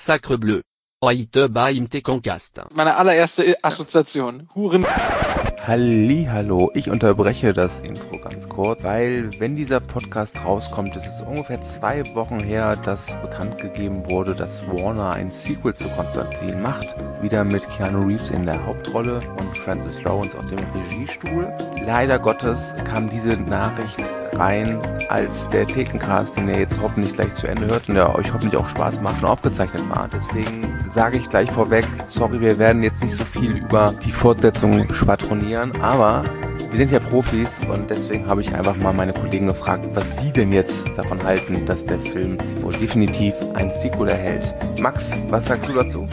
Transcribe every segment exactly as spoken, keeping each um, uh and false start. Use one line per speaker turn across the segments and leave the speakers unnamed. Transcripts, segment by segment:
Sacre bleu. Heute beim Tekoncast.
Meine allererste Assoziation. Huren.
Hallihallo, ich unterbreche das Intro ganz kurz, weil wenn dieser Podcast rauskommt, ist es ungefähr zwei Wochen her, dass bekannt gegeben wurde, dass Warner ein Sequel zu Konstantin macht. Wieder mit Keanu Reeves in der Hauptrolle und Francis Lawrence auf dem Regiestuhl. Leider Gottes kam diese Nachricht rein, als der Thekencast, den ihr jetzt hoffentlich gleich zu Ende hört und der euch hoffentlich auch Spaß macht, schon aufgezeichnet war. Deswegen sage ich gleich vorweg, sorry, wir werden jetzt nicht so viel über die Fortsetzung schwadronieren, aber wir sind ja Profis und deswegen habe ich einfach mal meine Kollegen gefragt, was sie denn jetzt davon halten, dass der Film wohl definitiv ein Sequel erhält. Max, was sagst du dazu?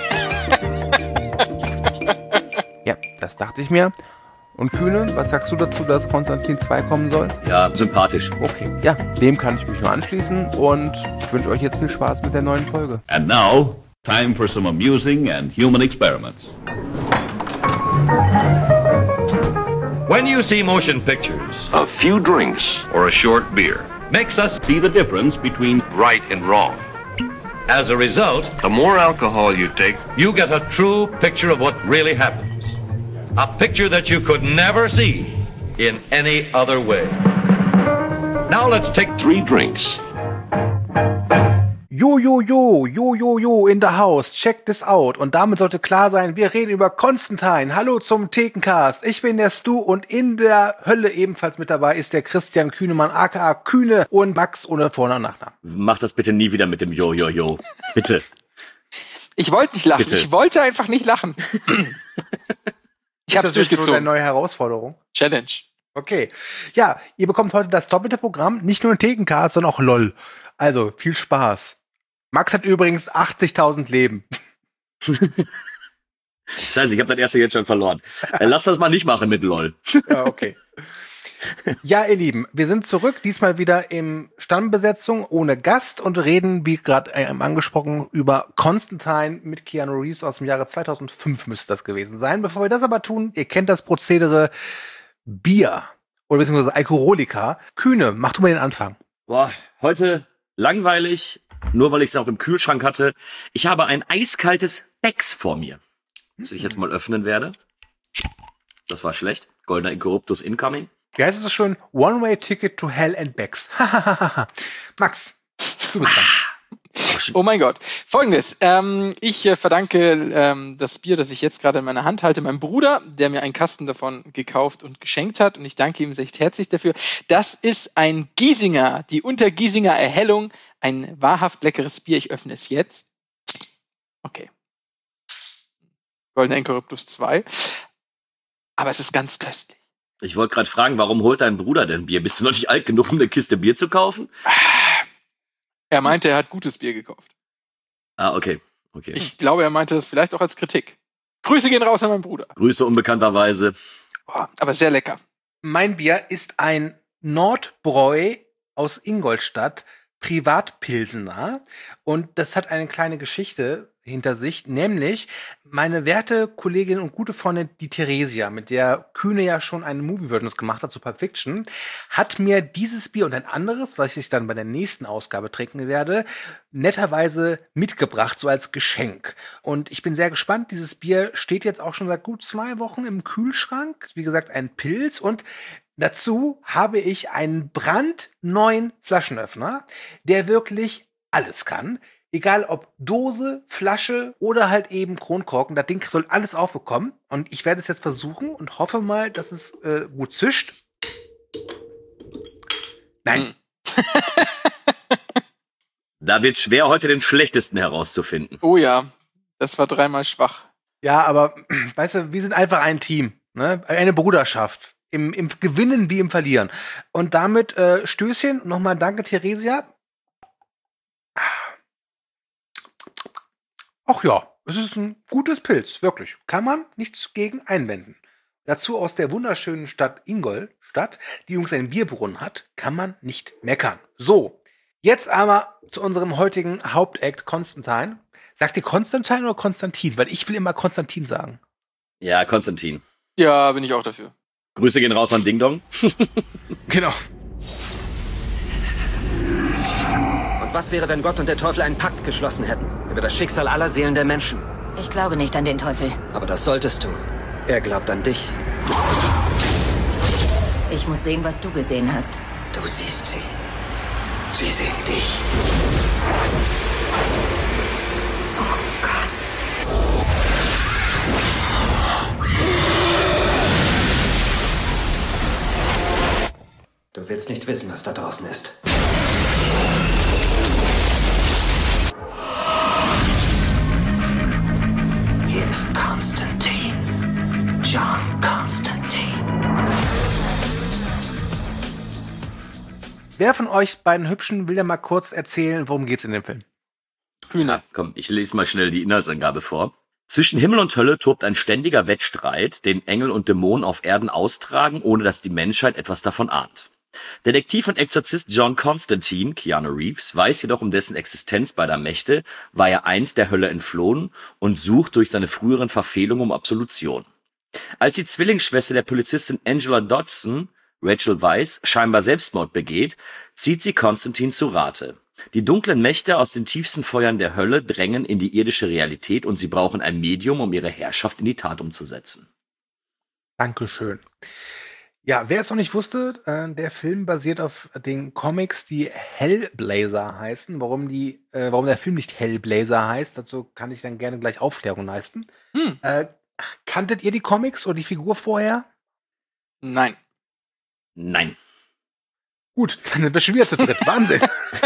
Ja, das dachte ich mir. Und Kühne, was sagst du dazu, dass Konstantin zwei kommen soll?
Ja, sympathisch.
Okay, ja, dem kann ich mich nur anschließen und ich wünsche euch jetzt viel Spaß mit der neuen Folge.
And now, time for some amusing and human experiments.
When you see motion pictures,
a few drinks or a short beer
makes us
See the difference between
right and wrong.
As a result,
The more alcohol you take,
you get a true picture of what really happens. A picture that you could never see in any other way. Now let's take
three drinks.
Jo, jo, jo, jo, jo, jo, in the house, check this out. Und damit sollte klar sein, wir reden über Konstantin. Hallo zum Thekencast. Ich bin der Stu und in der Hölle ebenfalls mit dabei ist der Christian Kühnemann, aka Kühne und Max ohne Vor- und Nachnamen.
Mach das bitte nie wieder mit dem Jo, Jo, Jo. Bitte.
Ich wollte nicht lachen.
Bitte.
Ich wollte einfach nicht lachen. Ich
Ist
hab's
das jetzt so
durchgezogen.
eine neue Herausforderung?
Challenge.
Okay. Ja, ihr bekommt heute das doppelte Programm, nicht nur ein Thekencast, sondern auch LOL. Also, viel Spaß. Max hat übrigens achtzigtausend Leben.
Scheiße, ich habe das erste jetzt schon verloren. Äh, lass das mal nicht machen mit LOL.
Ja, okay. Ja, ihr Lieben, wir sind zurück, diesmal wieder in Stammbesetzung ohne Gast und reden, wie gerade äh, angesprochen, über Konstantin mit Keanu Reeves aus dem Jahre zweitausendfünf müsste das gewesen sein. Bevor wir das aber tun, ihr kennt das Prozedere Bier oder beziehungsweise Alkoholika. Kühne, mach du mal den Anfang.
Boah, heute langweilig, nur weil ich es auch im Kühlschrank hatte. Ich habe ein eiskaltes Becks vor mir, das ich jetzt mal öffnen werde. Das war schlecht. Goldener Incorruptus incoming.
Wie heißt es so schön? One-Way-Ticket to Hell and Backs. Max, du bist dran.
Oh mein Gott. Folgendes. Ähm, ich äh, verdanke ähm, das Bier, das ich jetzt gerade in meiner Hand halte, meinem Bruder, der mir einen Kasten davon gekauft und geschenkt hat. Und ich danke ihm recht herzlich dafür. Das ist ein Giesinger, die Untergiesinger Erhellung. Ein wahrhaft leckeres Bier. Ich öffne es jetzt. Okay. Goldener Incorruptus zwei. Aber es ist ganz köstlich.
Ich wollte gerade fragen, warum holt dein Bruder denn Bier? Bist du noch nicht alt genug, um eine Kiste Bier zu kaufen?
Er meinte, er hat gutes Bier gekauft.
Ah, okay. okay.
Ich glaube, er meinte das vielleicht auch als Kritik. Grüße gehen raus an meinen Bruder.
Grüße unbekannterweise.
Boah, aber sehr lecker.
Mein Bier ist ein Nordbräu aus Ingolstadt, Privatpilsener. Und das hat eine kleine Geschichte hinter sich, nämlich meine werte Kollegin und gute Freundin, die Theresia, mit der Kühne ja schon eine Movie-Version gemacht hat zu Pulp Fiction, hat mir dieses Bier und ein anderes, was ich dann bei der nächsten Ausgabe trinken werde, netterweise mitgebracht, so als Geschenk. Und ich bin sehr gespannt. Dieses Bier steht jetzt auch schon seit gut zwei Wochen im Kühlschrank. Wie gesagt, ein Pilz. Und dazu habe ich einen brandneuen Flaschenöffner, der wirklich alles kann. Egal ob Dose, Flasche oder halt eben Kronkorken, das Ding soll alles aufbekommen. Und ich werde es jetzt versuchen und hoffe mal, dass es äh, gut zischt. Nein.
Da wird schwer, heute den schlechtesten herauszufinden.
Oh ja, das war dreimal schwach.
Ja, aber weißt du, wir sind einfach ein Team, ne? Eine Bruderschaft. Im, im Gewinnen wie im Verlieren. Und damit äh, Stößchen. Nochmal danke, Theresia. Ach ja, es ist ein gutes Pilz, wirklich. Kann man nichts gegen einwenden. Dazu aus der wunderschönen Stadt Ingolstadt, die übrigens einen Bierbrunnen hat, kann man nicht meckern. So, jetzt aber zu unserem heutigen Hauptakt, Konstantin. Sagt ihr Konstantin oder Konstantin? Weil ich will immer Konstantin sagen.
Ja, Konstantin.
Ja, bin ich auch dafür.
Grüße gehen raus an Ding Dong.
Genau.
Und was wäre, wenn Gott und der Teufel einen Pakt geschlossen hätten? Über das Schicksal aller Seelen der Menschen.
Ich glaube nicht an den Teufel.
Aber das solltest du. Er glaubt an dich.
Ich muss sehen, was du gesehen hast.
Du siehst sie. Sie sehen dich.
Oh Gott.
Du willst nicht wissen, was da draußen ist. Hier ist Konstantin. John Konstantin.
Wer von euch beiden Hübschen will ja mal kurz erzählen, worum geht's in dem Film?
Hühner.
Komm, ich lese mal schnell die Inhaltsangabe vor. Zwischen Himmel und Hölle tobt ein ständiger Wettstreit, den Engel und Dämonen auf Erden austragen, ohne dass die Menschheit etwas davon ahnt. Detektiv und Exorzist John Constantine, Keanu Reeves, weiß jedoch um dessen Existenz beider Mächte, war er einst der Hölle entflohen und sucht durch seine früheren Verfehlungen um Absolution. Als die Zwillingsschwester der Polizistin Angela Dodson, Rachel Weisz, scheinbar Selbstmord begeht, zieht sie Constantine zu Rate. Die dunklen Mächte aus den tiefsten Feuern der Hölle drängen in die irdische Realität und sie brauchen ein Medium, um ihre Herrschaft in die Tat umzusetzen.
Dankeschön. Ja, wer es noch nicht wusste, äh, der Film basiert auf den Comics, die Hellblazer heißen. Warum die, äh, warum der Film nicht Hellblazer heißt, dazu kann ich dann gerne gleich Aufklärung leisten.
Hm.
Äh, kanntet ihr die Comics oder die Figur vorher?
Nein.
Nein.
Gut, dann sind wir schon wieder zu dritt. Wahnsinn.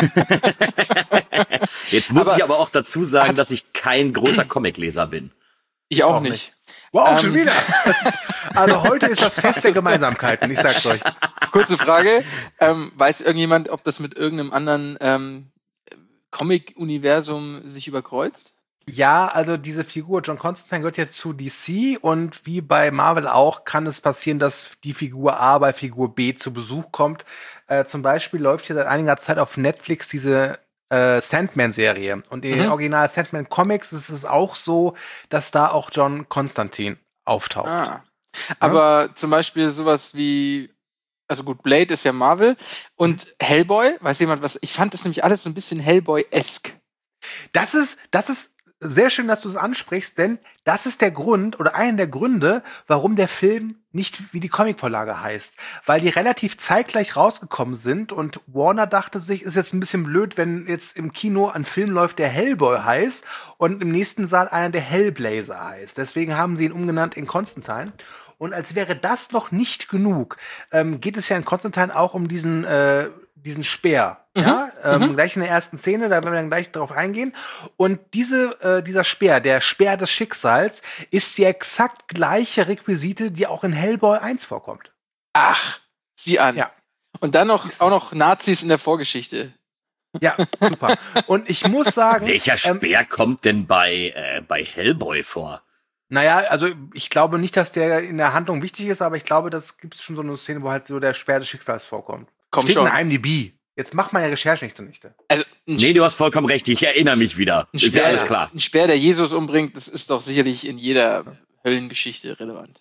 Jetzt muss
Aber
ich aber auch dazu sagen,
hat's-
dass ich kein großer Comicleser bin.
Ich auch
auch
nicht.
nicht. Wow,
Ähm.
schon wieder. Das ist, also heute ist das Fest der Gemeinsamkeiten, ich sag's euch.
Kurze Frage. Ähm, weiß irgendjemand, ob das mit irgendeinem anderen ähm, Comic-Universum sich überkreuzt?
Ja, also diese Figur John Constantine gehört jetzt zu D C und wie bei Marvel auch kann es passieren, dass die Figur A bei Figur B zu Besuch kommt. Äh, zum Beispiel läuft hier seit einiger Zeit auf Netflix diese äh, Sandman-Serie. Und in den
Mhm.
Original Sandman-Comics ist es auch so, dass da auch John Constantine auftaucht.
Ah. Aber zum Beispiel sowas wie, also gut, Blade ist ja Marvel und Hellboy, weiß jemand was? Ich fand das nämlich alles so ein bisschen Hellboy-esque.
Das ist, das ist sehr schön, dass du es ansprichst, denn das ist der Grund oder einer der Gründe, warum der Film nicht wie die Comicvorlage heißt. Weil die relativ zeitgleich rausgekommen sind und Warner dachte sich, ist jetzt ein bisschen blöd, wenn jetzt im Kino ein Film läuft, der Hellboy heißt und im nächsten Saal einer, der Hellblazer heißt. Deswegen haben sie ihn umgenannt in Constantine. Und als wäre das noch nicht genug, ähm, geht es ja in Constantine auch um diesen, äh, diesen Speer.
Mhm.
Ja, ähm,
Mhm.
gleich in der ersten Szene, da werden wir dann gleich drauf eingehen. Und diese, äh, dieser Speer, der Speer des Schicksals, ist die exakt gleiche Requisite, die auch in Hellboy eins vorkommt.
Ach, sieh an.
Ja.
Und dann noch auch noch Nazis in der Vorgeschichte.
Ja, super. Und ich muss sagen,
Welcher
ähm,
Speer kommt denn bei, äh, bei Hellboy vor?
naja, also ich glaube nicht, dass der in der Handlung wichtig ist, aber ich glaube, das gibt es schon so eine Szene, wo halt so der Speer des Schicksals vorkommt.
Komm
Steht
schon.
in I M D B. Jetzt macht meine Recherche nicht zunichte.
Also ein,
Nee, du hast vollkommen recht, ich erinnere mich wieder.
ein
Ist ja
Speer,
alles klar.
ein Speer, der Jesus umbringt, das ist doch sicherlich in jeder Höllengeschichte relevant.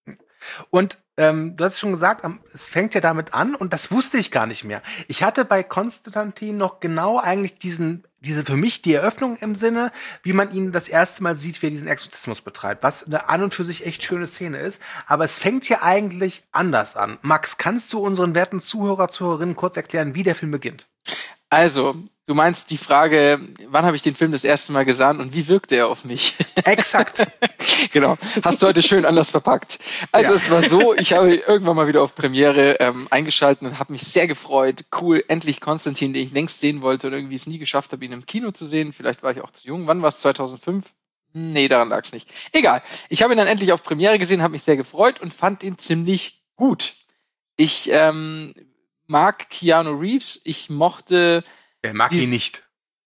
Und ähm, du hast es schon gesagt, am- es fängt ja damit an und das wusste ich gar nicht mehr. Ich hatte bei Konstantin noch genau eigentlich diesen, diese für mich die Eröffnung im Sinne, wie man ihn das erste Mal sieht, wie er diesen Exorzismus betreibt, was eine an und für sich echt schöne Szene ist. Aber es fängt hier eigentlich anders an. Max, kannst du unseren werten Zuhörer, Zuhörerinnen kurz erklären, wie der Film beginnt?
Also, du meinst die Frage, wann habe ich den Film das erste Mal gesehen und wie wirkte er auf mich?
Exakt.
Genau. Hast du heute schön anders verpackt. Also
Ja.
es war so, ich habe irgendwann mal wieder auf Premiere ähm, eingeschaltet und habe mich sehr gefreut. Cool, endlich Konstantin, den ich längst sehen wollte und irgendwie es nie geschafft habe, ihn im Kino zu sehen. Vielleicht war ich auch zu jung. Wann war es? zweitausendfünf? Nee, daran lag es nicht. Egal. Ich habe ihn dann endlich auf Premiere gesehen, habe mich sehr gefreut und fand ihn ziemlich gut. Ich ähm, mag Keanu Reeves. Ich mochte
Er mag
Die-
ihn nicht.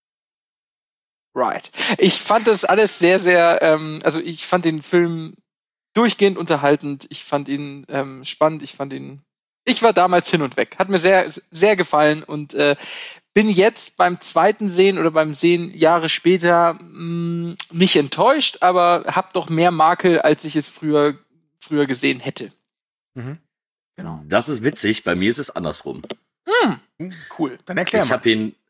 Right. Ich fand das alles sehr, sehr, ähm, also ich fand den Film durchgehend unterhaltend. Ich fand ihn ähm, spannend. Ich fand ihn, ich war damals hin und weg. Hat mir sehr, sehr gefallen und äh, bin jetzt beim zweiten Sehen oder beim Sehen Jahre später mh, nicht enttäuscht, aber hab doch mehr Makel, als ich es früher, früher gesehen hätte.
Mhm.
Genau.
Das ist witzig, bei mir ist es andersrum.
Hm, cool.
Dann erklär
Ich
mal.
habe ihn,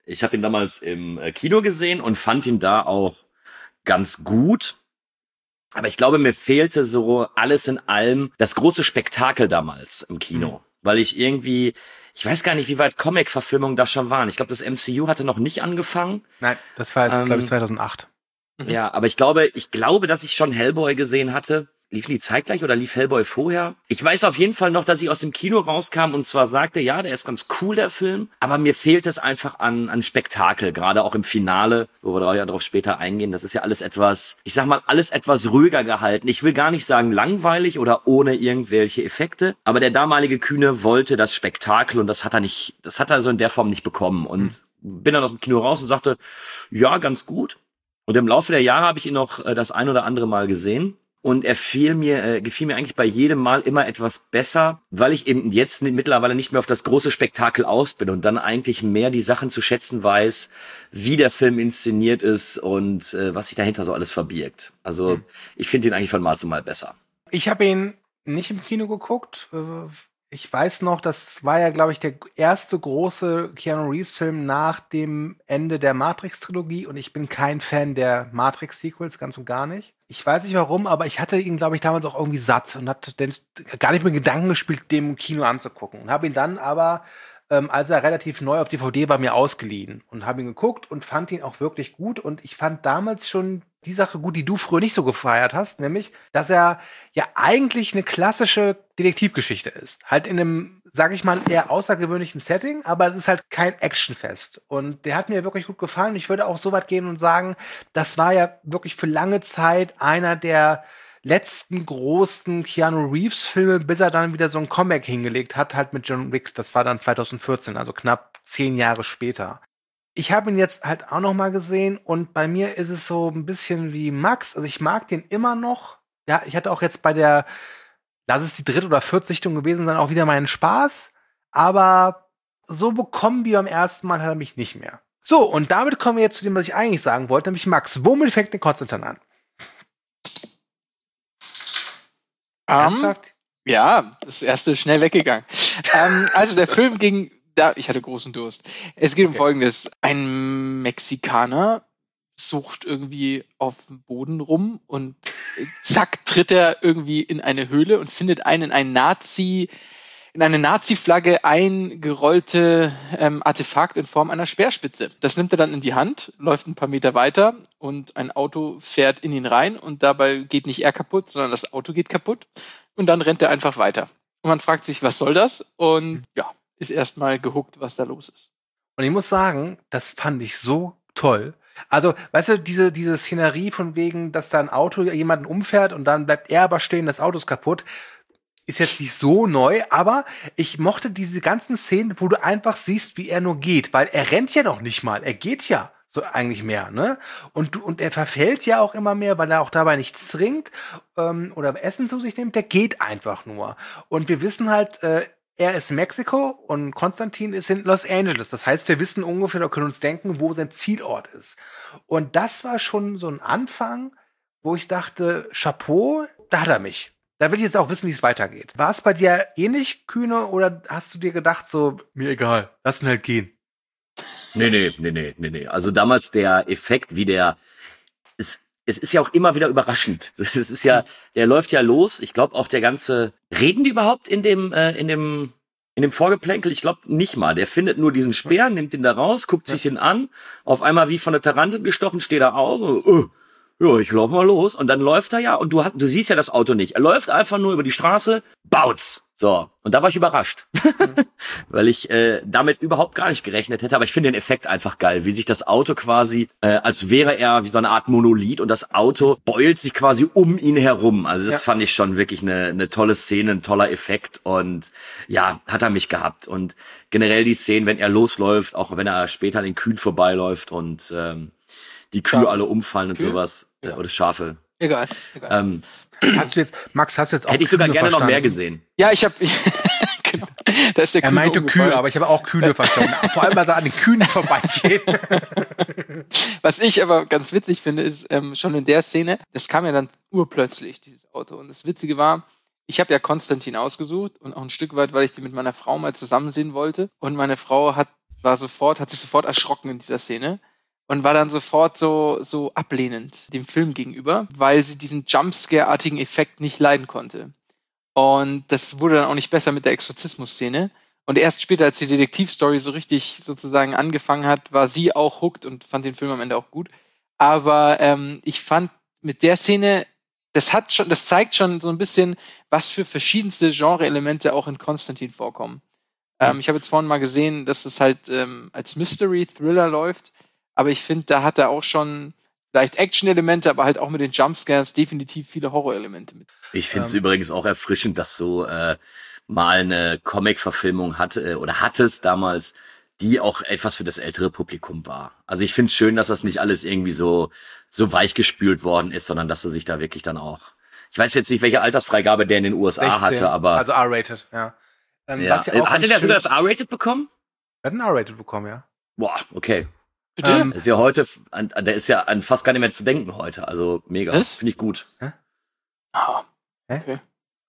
Ich habe ihn damals im Kino gesehen und fand ihn da auch ganz gut. Aber ich glaube, mir fehlte so alles in allem das große Spektakel damals im Kino. Mhm. Weil ich irgendwie, ich weiß gar nicht, wie weit Comic-Verfilmungen da schon waren. Ich glaube, das M C U hatte noch nicht angefangen.
Nein, das war jetzt,
ähm,
glaube ich, zweitausendacht.
Ja, aber ich glaube, ich glaube, dass ich schon Hellboy gesehen hatte. Liefen die zeitgleich oder lief Hellboy vorher? Ich weiß auf jeden Fall noch, dass ich aus dem Kino rauskam und zwar sagte, ja, der ist ganz cool, der Film, aber mir fehlt es einfach an, an Spektakel, gerade auch im Finale, wo wir ja darauf später eingehen. Das ist ja alles etwas, ich sag mal, alles etwas ruhiger gehalten. Ich will gar nicht sagen langweilig oder ohne irgendwelche Effekte, aber der damalige Kühne wollte das Spektakel und das hat er nicht, das hat er so in der Form nicht bekommen und mhm. bin dann aus dem Kino raus und sagte, ja, ganz gut. Und im Laufe der Jahre habe ich ihn noch äh, das ein oder andere Mal gesehen. Und er fiel mir, äh, gefiel mir eigentlich bei jedem Mal immer etwas besser, weil ich eben jetzt mittlerweile nicht mehr auf das große Spektakel aus bin und dann eigentlich mehr die Sachen zu schätzen weiß, wie der Film inszeniert ist und äh, was sich dahinter so alles verbirgt. Also mhm. ich finde ihn eigentlich von Mal zu Mal besser.
Ich habe ihn nicht im Kino geguckt. Ich weiß noch, das war ja, glaube ich, der erste große Keanu Reeves-Film nach dem Ende der Matrix-Trilogie und ich bin kein Fan der Matrix-Sequels, ganz und gar nicht. Ich weiß nicht warum, aber ich hatte ihn, glaube ich, damals auch irgendwie satt und hatte den, gar nicht mit Gedanken gespielt, dem im Kino anzugucken. Und habe ihn dann aber, ähm, als er relativ neu auf D V D war, mir ausgeliehen und habe ihn geguckt und fand ihn auch wirklich gut. Und ich fand damals schon die Sache gut, die du früher nicht so gefeiert hast, nämlich, dass er ja eigentlich eine klassische Detektivgeschichte ist. Halt in einem, sag ich mal, eher außergewöhnlichen Setting, aber es ist halt kein Actionfest. Und der hat mir wirklich gut gefallen. Ich würde auch so weit gehen und sagen, das war ja wirklich für lange Zeit einer der letzten großen Keanu Reeves-Filme, bis er dann wieder so ein Comeback hingelegt hat, halt mit John Wick. Das war dann zweitausendvierzehn, also knapp zehn Jahre später. Ich habe ihn jetzt halt auch noch mal gesehen und bei mir ist es so ein bisschen wie Max. Also ich mag den immer noch. Ja, ich hatte auch jetzt bei der, lass es die dritte oder vierte Sichtung gewesen sein, auch wieder meinen Spaß. Aber so bekommen wie beim ersten Mal hat er mich nicht mehr. So, und damit kommen wir jetzt zu dem, was ich eigentlich sagen wollte, nämlich Max. Womit fängt der Konstantin an?
Um, ja, das erste ist schnell weggegangen. ähm, also der Film ging Da, ich hatte großen Durst. Es geht um okay. Folgendes. Ein Mexikaner sucht irgendwie auf dem Boden rum und zack, tritt er irgendwie in eine Höhle und findet einen in einen Nazi, in eine Nazi-Flagge eingerollte ähm, Artefakt in Form einer Speerspitze. Das nimmt er dann in die Hand, läuft ein paar Meter weiter und ein Auto fährt in ihn rein und dabei geht nicht er kaputt, sondern das Auto geht kaputt und dann rennt er einfach weiter. Und man fragt sich, was soll das? Und ja, ist erstmal gehuckt, was da los ist.
Und ich muss sagen, das fand ich so toll. Also, weißt du, diese, diese Szenerie von wegen, dass da ein Auto jemanden umfährt und dann bleibt er aber stehen, das Auto ist kaputt, ist jetzt nicht so neu, aber ich mochte diese ganzen Szenen, wo du einfach siehst, wie er nur geht, weil er rennt ja noch nicht mal, er geht ja so eigentlich mehr, ne? Und, und er verfällt ja auch immer mehr, weil er auch dabei nichts trinkt ähm, oder Essen zu sich nimmt, der geht einfach nur. Und wir wissen halt, äh, er ist in Mexiko und Konstantin ist in Los Angeles. Das heißt, wir wissen ungefähr, oder können uns denken, wo sein Zielort ist. Und das war schon so ein Anfang, wo ich dachte, Chapeau, da hat er mich. Da will ich jetzt auch wissen, wie es weitergeht. War es bei dir ähnlich, Kühne, oder hast du dir gedacht, so, mir egal, lass ihn halt gehen?
Nee, nee, nee, nee, nee, nee. Also damals der Effekt, wie der, es, es ist ja auch immer wieder überraschend. Es ist ja, der läuft ja los. Ich glaube auch der ganze, reden die überhaupt in dem, äh, in dem, in dem Vorgeplänkel? Ich glaube nicht mal. Der findet nur diesen Speer, nimmt ihn da raus, guckt sich den an. Auf einmal wie von der Tarantel gestochen, steht er auf. Uh, ja, ich lauf mal los. Und dann läuft er ja und du, hast, du siehst ja das Auto nicht. Er läuft einfach nur über die Straße, baut's. So, und da war ich überrascht, mhm. weil ich äh, damit überhaupt gar nicht gerechnet hätte. Aber ich finde den Effekt einfach geil, wie sich das Auto quasi, äh, als wäre er wie so eine Art Monolith und das Auto beult sich quasi um ihn herum. Also das ja. fand ich schon wirklich eine, eine tolle Szene, ein toller Effekt und ja, hat er mich gehabt. Und generell die Szenen, wenn er losläuft, auch wenn er später an den Kühen vorbeiläuft und ähm, die Kühe Schafe. alle umfallen und Kühe? sowas, ja. oder Schafe.
Egal, egal.
Ähm,
Hast du jetzt, Max, hast du jetzt auch
Hätte ich sogar
Kühne
gerne
verstanden?
noch mehr gesehen.
Ja, ich habe genau. Da ist der
er
Kühne
meinte
umgefallen.
Kühe, aber ich habe auch Kühne verstanden. Vor allem, weil er an den Kühen vorbeigeht.
Was ich aber ganz witzig finde, ist ähm, schon in der Szene, das kam ja dann urplötzlich, dieses Auto. Und das Witzige war, ich habe ja Konstantin ausgesucht und auch ein Stück weit, weil ich die mit meiner Frau mal zusammen sehen wollte. Und meine Frau hat war sofort, hat sich sofort erschrocken in dieser Szene und war dann sofort so, so ablehnend dem Film gegenüber, weil sie diesen Jumpscare-artigen Effekt nicht leiden konnte. Und das wurde dann auch nicht besser mit der Exorzismus-Szene. Und erst später, als die Detektivstory so richtig sozusagen angefangen hat, war sie auch hooked und fand den Film am Ende auch gut. Aber ähm, ich fand mit der Szene, das hat schon, das zeigt schon so ein bisschen, was für verschiedenste Genre-Elemente auch in Konstantin vorkommen. Mhm. Ähm, ich habe jetzt vorhin mal gesehen, dass das halt ähm, als Mystery-Thriller läuft. Aber ich finde, da hat er auch schon vielleicht Action-Elemente, aber halt auch mit den Jumpscares definitiv viele Horror-Elemente mit.
Ich finde es
ähm,
übrigens auch erfrischend, dass so äh, mal eine Comic-Verfilmung hatte oder hattest damals, die auch etwas für das ältere Publikum war. Also ich finde es schön, dass das nicht alles irgendwie so so weichgespült worden ist, sondern dass er sich da wirklich dann auch... Ich weiß jetzt nicht, welche Altersfreigabe der in den U S A
sechzehn,
hatte, aber...
Also R-rated, ja. Ähm,
ja.
was ja auch
Hatte der sogar das R-rated bekommen?
Er hat ein R-rated bekommen, ja.
Boah, okay.
Bitte?
Ähm,
Ist ja heute, an, der ist ja an fast gar nicht mehr zu denken heute. Also mega.
Was?
Finde ich gut.
Ah,
Hä?
okay.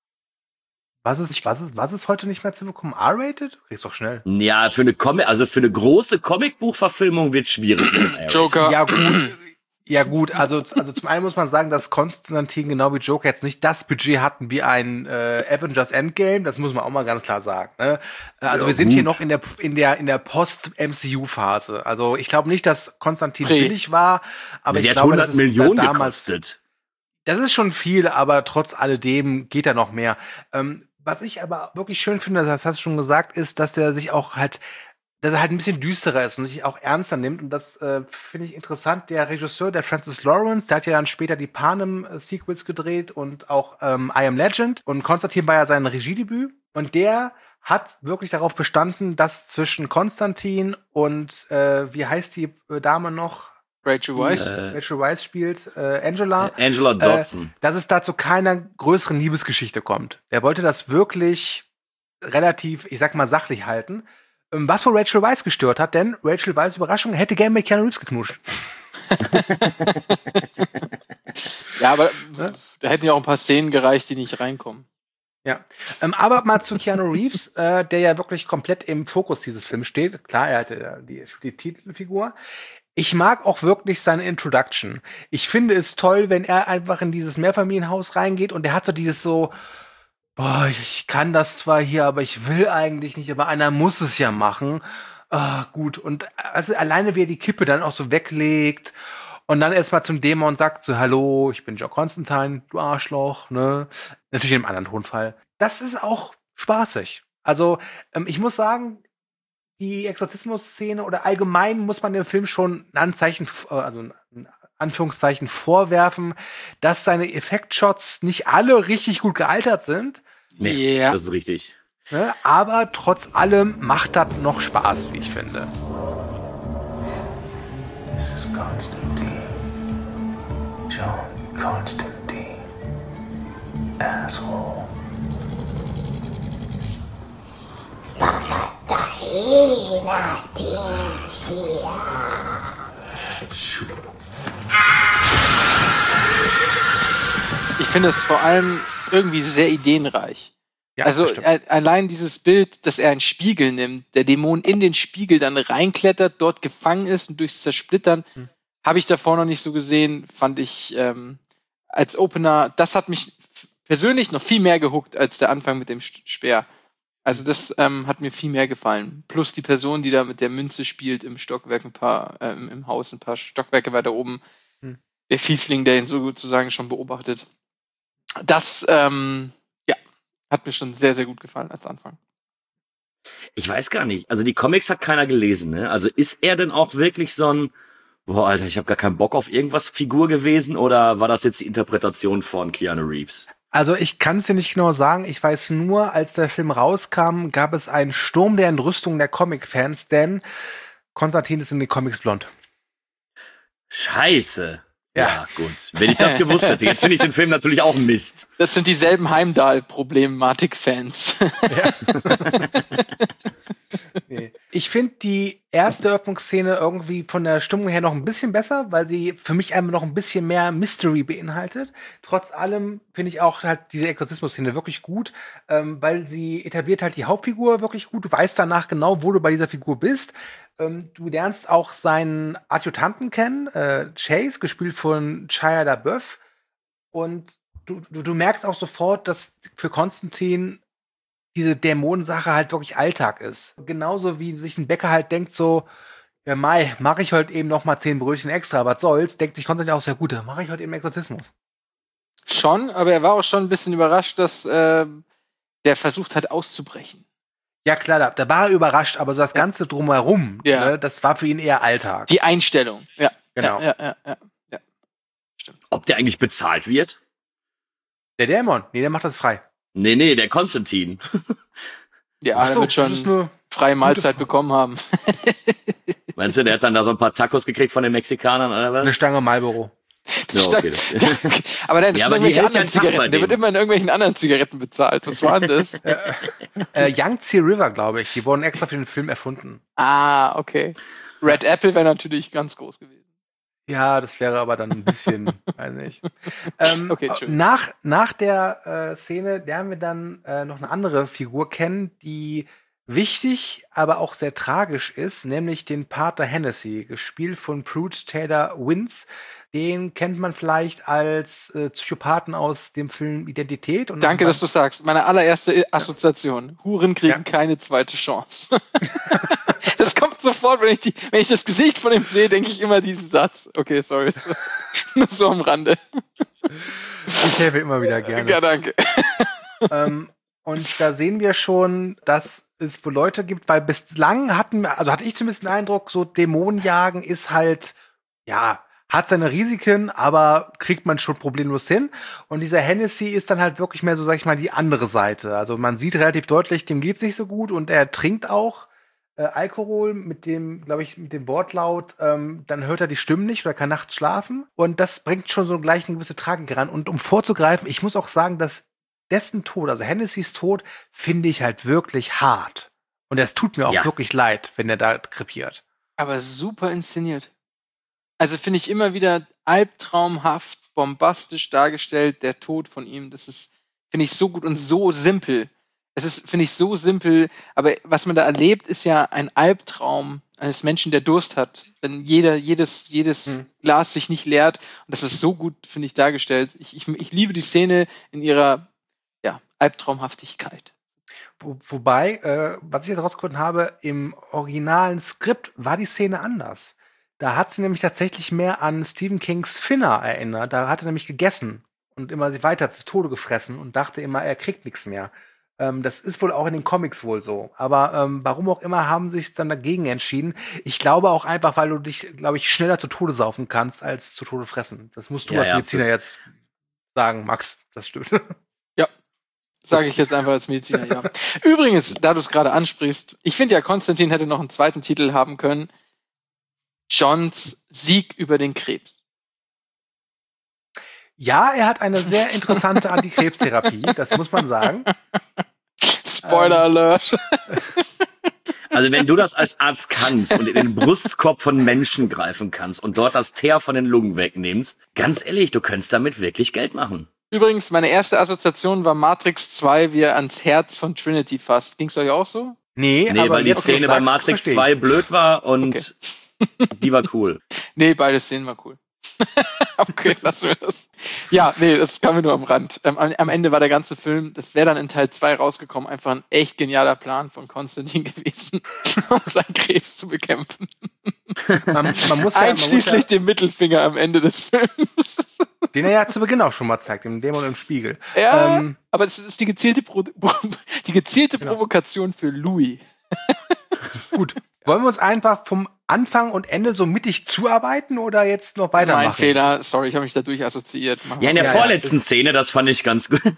Was ist, was ist, was ist heute nicht mehr zu bekommen? R-rated? Kriegst doch schnell.
Ja, für eine Comic, also für eine große Comicbuchverfilmung wird schwierig mit dem R-rated.
Joker.
Ja, gut. Ja, gut. Also, also zum einen muss man sagen, dass Konstantin genau wie Joker jetzt nicht das Budget hatten wie ein äh, Avengers Endgame. Das muss man auch mal ganz klar sagen. Ne? Also
Ja,
wir sind
gut.
hier noch in der, in der, in der Post-M C U-Phase. Also ich glaube nicht, dass Konstantin
Prä.
billig war. Aber
Der
ich
hat
glaube,
hundert
das ist
Millionen
da damals,
gekostet.
das ist schon viel, aber trotz alledem geht da noch mehr. Ähm, was ich aber wirklich schön finde, das hast du schon gesagt, ist, dass der sich auch halt, dass er halt ein bisschen düsterer ist und sich auch ernster nimmt. Und das äh, finde ich interessant. Der Regisseur, der Francis Lawrence, der hat ja dann später die Panem-Sequels gedreht und auch ähm, I Am Legend. Und Konstantin war ja sein Regiedebüt. Und der hat wirklich darauf bestanden, dass zwischen Konstantin und, äh, wie heißt die äh, Dame noch?
Rachel Weisz.
Äh,
Rachel Weisz spielt, äh, Angela.
Angela Dodson.
Äh, dass es da zu keiner größeren Liebesgeschichte kommt. Er wollte das wirklich relativ, ich sag mal, sachlich halten. Ähm, Was wohl Rachel Weisz gestört hat, denn Rachel Weisz, Überraschung, hätte gerne mit Keanu Reeves geknutscht.
Ja, aber da hätten ja auch ein paar Szenen gereicht, die nicht reinkommen.
Ja, ähm, aber mal zu Keanu Reeves, äh, der ja wirklich komplett im Fokus dieses Films steht. Klar, er hatte ja die, die Titelfigur. Ich mag auch wirklich seine Introduction. Ich finde es toll, wenn er einfach in dieses Mehrfamilienhaus reingeht und er hat so dieses so, boah, ich, ich kann das zwar hier, aber ich will eigentlich nicht, aber einer muss es ja machen. Ah, gut. Und also alleine, wie er die Kippe dann auch so weglegt und dann erstmal zum Dämon sagt so, hallo, ich bin Joe Constantine, du Arschloch, ne? Natürlich in einem anderen Tonfall. Das ist auch spaßig. Also, ähm, ich muss sagen, die Exorzismus-Szene oder allgemein muss man dem Film schon ein Anzeichen, äh, also ein Anführungszeichen vorwerfen, dass seine Effektshots nicht alle richtig gut gealtert sind.
Nee,
Ja.
das ist richtig.
Ne? Aber trotz allem macht das noch Spaß, wie ich finde.
This is Constantine. John Constantine. Asshole.
Ich finde es vor allem irgendwie sehr ideenreich.
Ja,
also
das stimmt.
äh, allein dieses Bild, dass er einen Spiegel nimmt, der Dämon in den Spiegel dann reinklettert, dort gefangen ist und durchs Zersplittern, hm. habe ich davor noch nicht so gesehen, fand ich ähm, als Opener, das hat mich f- persönlich noch viel mehr gehuckt als der Anfang mit dem St- Speer. Also das ähm, hat mir viel mehr gefallen. Plus die Person, die da mit der Münze spielt im Stockwerk, ein paar, ähm, im Haus, ein paar Stockwerke weiter oben.
Hm.
Der Fiesling, der ihn sozusagen schon beobachtet. Das, ähm, ja, hat mir schon sehr, sehr gut gefallen als Anfang.
Ich weiß gar nicht. Also die Comics hat keiner gelesen, ne? Also ist er denn auch wirklich so ein, boah, Alter, ich habe gar keinen Bock auf irgendwas Figur gewesen, oder war das jetzt die Interpretation von Keanu Reeves?
Also ich kann es dir nicht genau sagen. Ich weiß nur, als der Film rauskam, gab es einen Sturm der Entrüstung der Comic-Fans, denn Konstantin ist in den Comics blond.
Scheiße.
Ja.
Ja, gut. Wenn ich das gewusst hätte. Jetzt finde ich den Film natürlich auch Mist.
Das sind dieselben Heimdall-Problematik-Fans.
Nee. Ich finde die erste Eröffnungsszene irgendwie von der Stimmung her noch ein bisschen besser, weil sie für mich einfach noch ein bisschen mehr Mystery beinhaltet. Trotz allem finde ich auch halt diese Exorzismus-Szene wirklich gut, ähm, weil sie etabliert halt die Hauptfigur wirklich gut. Du weißt danach genau, wo du bei dieser Figur bist. Ähm, du lernst auch seinen Adjutanten kennen, äh, Chase, gespielt von Shia LaBeouf. Und du, du, du merkst auch sofort, dass für Konstantin diese Dämonensache halt wirklich Alltag ist. Genauso wie sich ein Bäcker halt denkt so, ja Mai, mache ich heute eben noch mal zehn Brötchen extra, was soll's, denkt sich Konstantin auch sehr gut, dann mache ich heute eben Exorzismus.
Schon, aber er war auch schon ein bisschen überrascht, dass äh, der versucht hat auszubrechen.
Ja klar, da, da war er überrascht, aber so das Ganze drumherum,
Ja.
ne, das war für ihn eher Alltag.
Die Einstellung, ja.
Genau.
Ja, ja, ja, ja, ja. Stimmt.
Ob der eigentlich bezahlt wird?
Der Dämon, nee, der macht das frei.
Nee, nee, der Konstantin.
Ja,
Ach
er
so,
wird schon
das ist eine
freie Mahlzeit
Frage.
bekommen haben.
Meinst du, der hat dann da so ein paar Tacos gekriegt von den Mexikanern oder was?
Eine Stange Marlboro.
Ja, okay.
Aber nein, das
Ja,
sind
aber die
irgendwelche
hält ja
anderen
einen Tag bei
Zigaretten. Der
dem.
wird immer in irgendwelchen anderen Zigaretten bezahlt. Was war denn das?
Äh, Yangtze River, glaube ich. Die wurden extra für den Film erfunden.
Ah, okay. Red Apple wäre natürlich ganz groß gewesen.
Ja, das wäre aber dann ein bisschen, weiß nicht. Ähm,
Okay, Entschuldigung.
nach, nach der äh, Szene lernen wir dann äh, noch eine andere Figur kennen, die wichtig, aber auch sehr tragisch ist, nämlich den Pater Hennessy, gespielt von Pruitt Taylor Wins. Den kennt man vielleicht als äh, Psychopathen aus dem Film Identität. Und
Danke, dass du sagst. Meine allererste Assoziation. Huren kriegen
Ja.
keine zweite Chance. Das kommt sofort, wenn ich, die, wenn ich das Gesicht von ihm sehe, denke ich immer diesen Satz. Okay, sorry. Nur so am Rande.
Ich helfe immer wieder gerne.
Ja, danke.
ähm, und da sehen wir schon, dass es wohl Leute gibt, weil bislang hatten, also hatte ich zumindest den Eindruck, so Dämonenjagen ist halt, ja, hat seine Risiken, aber kriegt man schon problemlos hin. Und dieser Hennessy ist dann halt wirklich mehr so, sag ich mal, die andere Seite. Also man sieht relativ deutlich, dem geht's nicht so gut und er trinkt auch äh, Alkohol mit dem, glaube ich, mit dem Wortlaut, ähm, dann hört er die Stimmen nicht oder kann nachts schlafen. Und das bringt schon so gleich eine gewisse Tragik ran. Und um vorzugreifen, ich muss auch sagen, dass dessen Tod, also Hennessys Tod, finde ich halt wirklich hart. Und es tut mir auch
Ja.
wirklich leid, wenn er da krepiert.
Aber super inszeniert. Also finde ich immer wieder albtraumhaft, bombastisch dargestellt, der Tod von ihm. Das ist, finde ich, so gut und so simpel. Es ist, finde ich, so simpel. Aber was man da erlebt, ist ja ein Albtraum eines Menschen, der Durst hat. Wenn jeder, jedes, jedes
Hm.
Glas sich nicht leert. Und das ist so gut, finde ich, dargestellt. Ich, ich, ich liebe die Szene in ihrer, ja, Albtraumhaftigkeit.
Wo, wobei, äh, was ich jetzt rausgefunden habe, im originalen Skript war die Szene anders. Da hat sie nämlich tatsächlich mehr an Stephen Kings Finner erinnert. Da hat er nämlich gegessen und immer weiter zu Tode gefressen und dachte immer, er kriegt nichts mehr. Ähm, das ist wohl auch in den Comics wohl so. Aber ähm, warum auch immer haben sie sich dann dagegen entschieden. Ich glaube auch einfach, weil du dich, glaube ich, schneller zu Tode saufen kannst, als zu Tode fressen. Das musst du
Ja,
als
ja,
Mediziner
das-
jetzt sagen, Max. Das stimmt.
Sage ich jetzt einfach als Mediziner, ja. Übrigens, da du es gerade ansprichst, ich finde ja, Konstantin hätte noch einen zweiten Titel haben können. Johns Sieg über den Krebs.
Ja, er hat eine sehr interessante Antikrebstherapie, das muss man sagen.
Spoiler
Ähm.
Alert.
Also wenn du das als Arzt kannst und in den Brustkorb von Menschen greifen kannst und dort das Teer von den Lungen wegnimmst, ganz ehrlich, du könntest damit wirklich Geld machen.
Übrigens, meine erste Assoziation war Matrix zwei, wie er ans Herz von Trinity fasst. Ging's euch auch so?
Nee,
Nee,
aber
weil die
jetzt, wo du's
Szene bei
sagst,
Matrix
versteh ich.
zwei blöd war und die war cool.
Nee, beide Szenen waren cool. Okay, lassen wir das. Ja, nee, das kam mir nur am Rand. Ähm, am, am Ende war der ganze Film, das wäre dann in Teil zwei rausgekommen, einfach ein echt genialer Plan von Konstantin gewesen, um seinen Krebs zu bekämpfen.
Man, man muss ja, man muss
Einschließlich dem Mittelfinger am Ende des Films.
ja, den er ja zu Beginn auch schon mal zeigt, dem Dämon im Spiegel.
Ja,
Ähm,
aber es ist die gezielte, Pro die gezielte
Genau.
Provokation für Louis.
Gut, wollen wir uns einfach vom Anfang und Ende so mittig zuarbeiten oder jetzt noch weitermachen?
Mein Fehler, sorry, ich habe mich dadurch assoziiert. Machen
Ja, in
wir
der
Ja, ja,
vorletzten
das-
Szene, das fand ich ganz gut.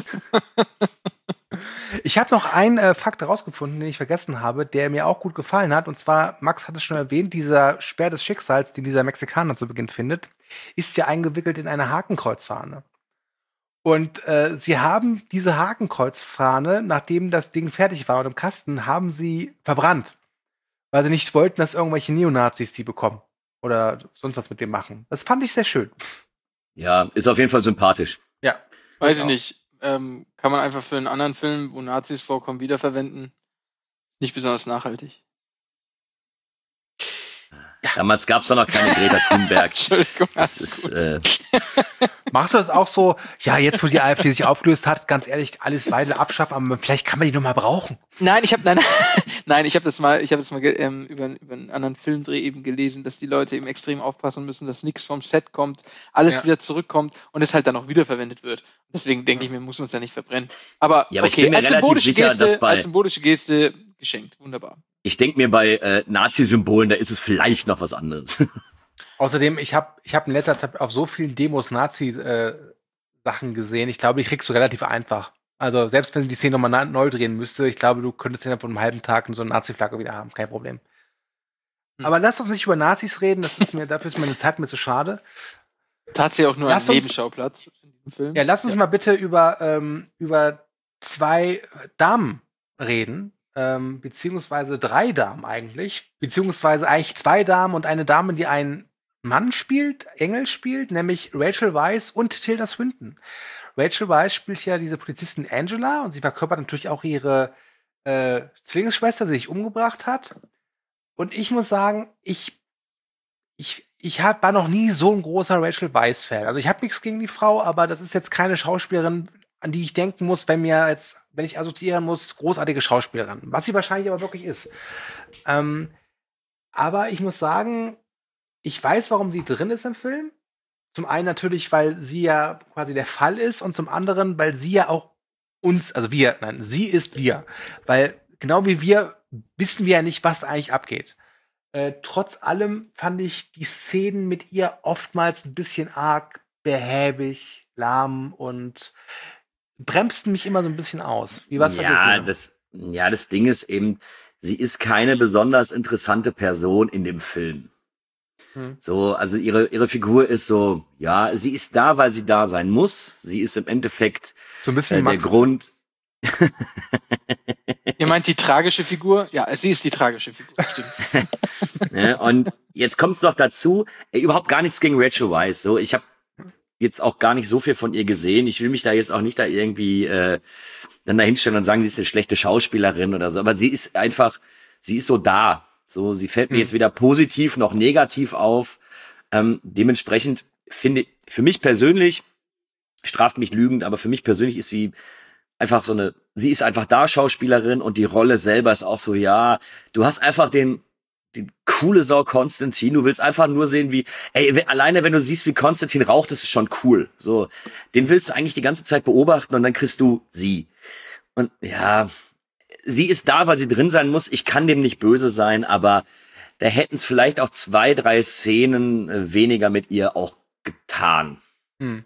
Ich habe noch einen äh, Fakt herausgefunden, den ich vergessen habe, der mir auch gut gefallen hat. Und zwar, Max hat es schon erwähnt, dieser Speer des Schicksals, den dieser Mexikaner zu Beginn findet, ist ja eingewickelt in eine Hakenkreuzfahne. Und äh, sie haben diese Hakenkreuzfahne, nachdem das Ding fertig war und im Kasten, haben sie verbrannt. weil sie nicht wollten, dass irgendwelche Neonazis die bekommen oder sonst was mit dem machen. Das fand ich sehr schön.
Ja, ist auf jeden Fall sympathisch.
Ja.
Weiß ich nicht. Ähm, kann man einfach für einen anderen Film, wo Nazis vorkommen, wiederverwenden. Nicht besonders nachhaltig.
Damals gab es doch noch keine Greta Thunberg.
Entschuldigung,
das ist, äh,
Machst du das auch so, ja, jetzt wo die AfD sich aufgelöst hat, ganz ehrlich, alles weiter abschaffen, aber vielleicht kann man die noch mal brauchen.
Nein, ich habe nein, nein, ich habe das mal, ich habe das mal ähm, über, über einen anderen Filmdreh eben gelesen, dass die Leute eben extrem aufpassen müssen, dass nichts vom Set kommt, alles
Ja.
wieder zurückkommt und es halt dann auch wiederverwendet wird. Deswegen denke ich mir, muss man es ja nicht verbrennen. Aber,
Ja, aber ich
okay,
bin mir
als
relativ
symbolische
sicher,
Geste,
dass bei-
als symbolische Geste geschenkt, wunderbar.
ich denke mir, bei äh, Nazi-Symbolen, da ist es vielleicht noch was anderes.
Außerdem, ich habe ich hab in letzter Zeit auf so vielen Demos Nazi-Sachen gesehen. Ich glaube, die kriegst du relativ einfach. Also selbst wenn sie die Szene nochmal na- neu drehen müsste, ich glaube, du könntest innerhalb von einem halben Tag so eine Nazi-Flagge wieder haben. Kein Problem.
Hm.
Aber lass uns nicht über Nazis reden. Das ist mir, dafür ist meine Zeit mir zu schade.
Tatsächlich auch nur
Lass
ein
uns-
Nebenschauplatz in diesem Film.
Ja, lass uns mal bitte über, ähm, über zwei Damen reden. Ähm, beziehungsweise drei Damen eigentlich. Beziehungsweise eigentlich zwei Damen und eine Dame, die einen Mann spielt, Engel spielt, nämlich Rachel Weisz und Tilda Swinton. Rachel Weisz spielt ja diese Polizistin Angela und sie verkörpert natürlich auch ihre äh, Zwillingsschwester, die sich umgebracht hat. Und ich muss sagen, ich, ich, ich hab, war noch nie so ein großer Rachel Weisz-Fan. Also ich habe nichts gegen die Frau, aber das ist jetzt keine Schauspielerin, an die ich denken muss, wenn mir jetzt, wenn ich assoziieren muss, großartige Schauspielerin. Was sie wahrscheinlich aber wirklich ist. Ähm, aber ich muss sagen, ich weiß, warum sie drin ist im Film. Zum einen natürlich, weil sie ja quasi der Fall ist und zum anderen, weil sie ja auch uns, also wir, nein, sie ist wir. Weil genau wie wir wissen wir ja nicht, was eigentlich abgeht. Äh, trotz allem fand ich die Szenen mit ihr oftmals ein bisschen arg behäbig, lahm und bremsten mich immer so ein bisschen aus. Wie war's bei
ja,
dir?
das, ja, das Ding ist eben, sie ist keine besonders interessante Person in dem Film.
Hm.
So, also ihre, ihre Figur ist so, ja, sie ist da, weil sie da sein muss. Sie ist im Endeffekt
So ein bisschen
äh,
wie
der
Max.
Grund.
Ihr meint die tragische Figur? Ja, sie ist die tragische Figur, stimmt.
Ne? Und jetzt kommt's doch dazu, ey, überhaupt gar nichts gegen Rachel Weisz. So, ich habe jetzt auch gar nicht so viel von ihr gesehen. Ich will mich da jetzt auch nicht da irgendwie äh, dann da hinstellen und sagen, sie ist eine schlechte Schauspielerin oder so. Aber sie ist einfach, sie ist so da. So, sie fällt mir
Hm.
jetzt weder positiv noch negativ auf. Ähm, dementsprechend finde für mich persönlich, straft mich lügend, aber für mich persönlich ist sie einfach so eine, sie ist einfach da Schauspielerin und die Rolle selber ist auch so, ja, du hast einfach den, die coole Sau Konstantin, du willst einfach nur sehen, wie, ey, wenn, alleine wenn du siehst, wie Konstantin raucht, das ist schon cool. So, den willst du eigentlich die ganze Zeit beobachten und dann kriegst du sie. Und ja, sie ist da, weil sie drin sein muss. Ich kann dem nicht böse sein, aber da hätten es vielleicht auch zwei, drei Szenen äh, weniger mit ihr auch getan.
Hm.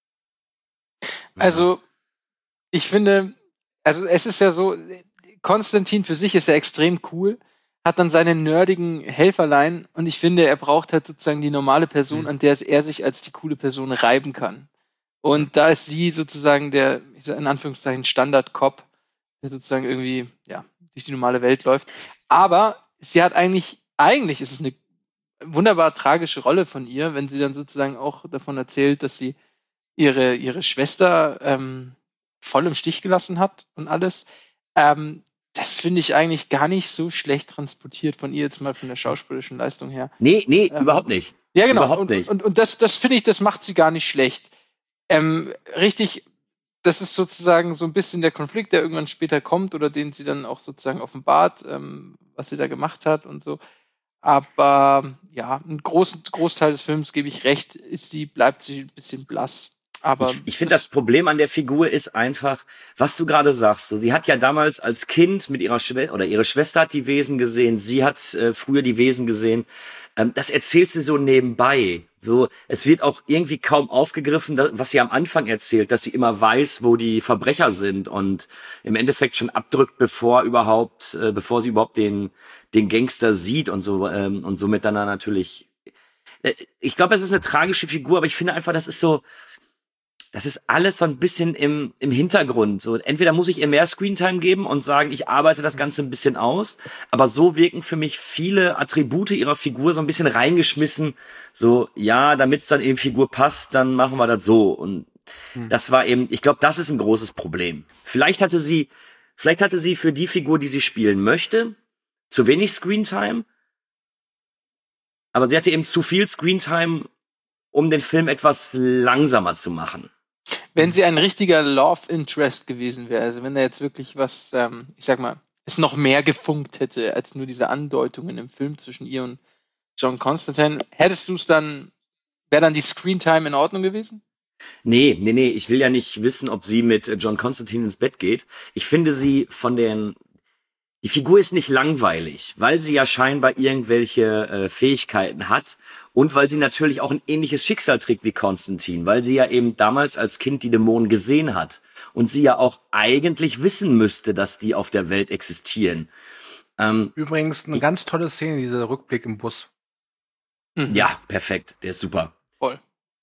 Also, ich finde, also es ist ja so, Konstantin für sich ist ja extrem cool, hat dann seine nerdigen Helferlein und ich finde, er braucht halt sozusagen die normale Person,
Mhm.
an der er sich als die coole Person reiben kann. Und da ist sie sozusagen der, ich sag in Anführungszeichen, Standard-Cop, der sozusagen irgendwie, ja, durch die normale Welt läuft. Aber sie hat eigentlich, eigentlich ist es eine wunderbar tragische Rolle von ihr, wenn sie dann sozusagen auch davon erzählt, dass sie ihre, ihre Schwester ähm, voll im Stich gelassen hat und alles. Ähm, das finde ich eigentlich gar nicht so schlecht transportiert von ihr jetzt mal von der schauspielerischen Leistung her.
Nee, nee,
Ähm,
überhaupt nicht.
Ja, genau.
Überhaupt
und,
nicht.
Und, und das, das finde ich, das macht sie gar nicht schlecht. Ähm, richtig, das ist sozusagen so ein bisschen der Konflikt, der irgendwann später kommt oder den sie dann auch sozusagen offenbart, ähm, was sie da gemacht hat und so. Aber ja, einen großen Großteil des Films, gebe ich recht, ist sie, bleibt sie ein bisschen blass. Aber
Ich, ich finde, das Problem an der Figur ist einfach, was du gerade sagst. So, sie hat ja damals als Kind mit ihrer Schwester, oder ihre Schwester hat die Wesen gesehen, sie hat äh, früher die Wesen gesehen. Ähm, das erzählt sie so nebenbei. So, es wird auch irgendwie kaum aufgegriffen, da, was sie am Anfang erzählt, dass sie immer weiß, wo die Verbrecher sind und im Endeffekt schon abdrückt, bevor überhaupt, äh, bevor sie überhaupt den den Gangster sieht und so ähm, und somit dann natürlich. Äh, ich glaube, es ist eine tragische Figur, aber ich finde einfach, das ist so. das ist alles so ein bisschen im, im Hintergrund. So, entweder muss ich ihr mehr Screentime geben und sagen, ich arbeite das Ganze ein bisschen aus, aber so wirken für mich viele Attribute ihrer Figur so ein bisschen reingeschmissen. So, ja, damit es dann eben Figur passt, dann machen wir das so. Und hm. das war eben, ich glaube, das ist ein großes Problem. Vielleicht hatte sie, vielleicht hatte sie für die Figur, die sie spielen möchte, zu wenig Screentime, aber sie hatte eben zu viel Screentime, um den Film etwas langsamer zu machen.
Wenn sie ein richtiger Love Interest gewesen wäre, also wenn er jetzt wirklich was, ähm, ich sag mal, es noch mehr gefunkt hätte, als nur diese Andeutungen im Film zwischen ihr und John Constantine, hättest du es dann, wäre dann die Screentime in Ordnung gewesen?
Nee, nee, nee, ich will ja nicht wissen, ob sie mit John Constantine ins Bett geht. Ich finde sie von den, die Figur ist nicht langweilig, weil sie ja scheinbar irgendwelche äh, Fähigkeiten hat und weil sie natürlich auch ein ähnliches Schicksal trägt wie Konstantin, weil sie ja eben damals als Kind die Dämonen gesehen hat und sie ja auch eigentlich wissen müsste, dass die auf der Welt existieren. Ähm,
Übrigens eine
ich,
ganz tolle Szene, dieser Rückblick im Bus.
Mhm.
Ja, perfekt, der ist super.
Voll.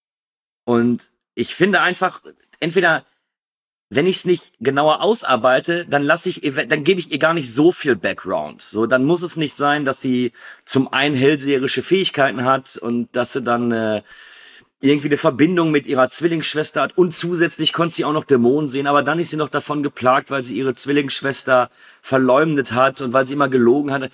Und ich finde einfach, entweder wenn ich es nicht genauer ausarbeite, dann lasse ich, dann gebe ich ihr gar nicht so viel Background. So, dann muss es nicht sein, dass sie zum einen hellseherische Fähigkeiten hat und dass sie dann äh, irgendwie eine Verbindung mit ihrer Zwillingsschwester hat und zusätzlich konnte sie auch noch Dämonen sehen, aber dann ist sie noch davon geplagt, weil sie ihre Zwillingsschwester verleumdet hat und weil sie immer gelogen hatte.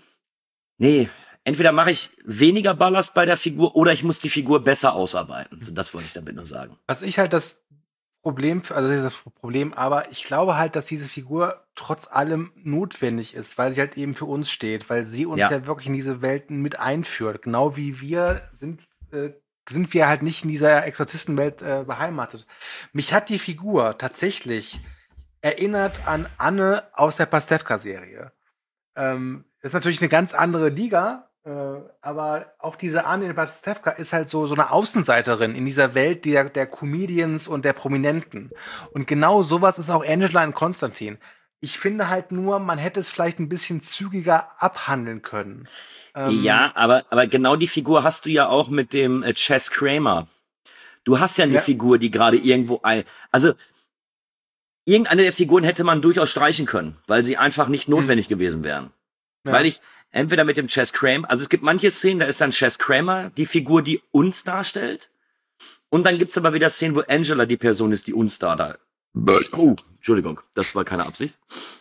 Nee, entweder mache ich weniger Ballast bei der Figur oder ich muss die Figur besser ausarbeiten. So, das wollte ich damit nur sagen.
Was ich halt das Problem, also das Problem, aber ich glaube halt, dass diese Figur trotz allem notwendig ist, weil sie halt eben für uns steht, weil sie uns ja, ja wirklich in diese Welten mit einführt. Genau wie wir sind, äh, sind wir halt nicht in dieser Exorzistenwelt äh, beheimatet. Mich hat die Figur tatsächlich erinnert an Anne aus der Pastewka-Serie. Ähm, das ist natürlich eine ganz andere Liga, Äh, aber auch diese Anne in Pastewka ist halt so, so eine Außenseiterin in dieser Welt der, der Comedians und der Prominenten. Und genau sowas ist auch Angela in Konstantin. Ich finde halt nur, man hätte es vielleicht ein bisschen zügiger abhandeln können. Ähm,
ja, aber, aber genau die Figur hast du ja auch mit dem äh, Chess Kramer. Du hast ja eine ja. Figur, die gerade irgendwo ein, also irgendeine der Figuren hätte man durchaus streichen können, weil sie einfach nicht notwendig hm. gewesen wären. Ja. Weil ich entweder mit dem Chess Kramer, also es gibt manche Szenen, da ist dann Chess Kramer die Figur, die uns darstellt. Und dann gibt's aber wieder Szenen, wo Angela die Person ist, die uns da da. Oh, Entschuldigung, das war keine Absicht.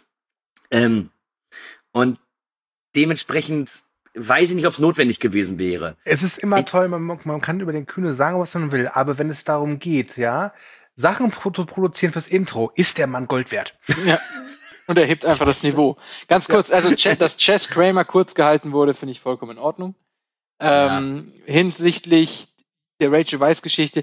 Ähm, und dementsprechend weiß ich nicht, ob es notwendig gewesen wäre.
Es ist immer ich, toll, man, man kann über den Kühne sagen, was man will, aber wenn es darum geht, ja, Sachen zu produzieren fürs Intro, ist der Mann Gold wert. Ja.
Und er hebt einfach das Niveau. Ganz kurz, also dass Chess Kramer kurz gehalten wurde, finde ich vollkommen in Ordnung. Ähm, ja. Hinsichtlich der Rachel Weisz-Geschichte.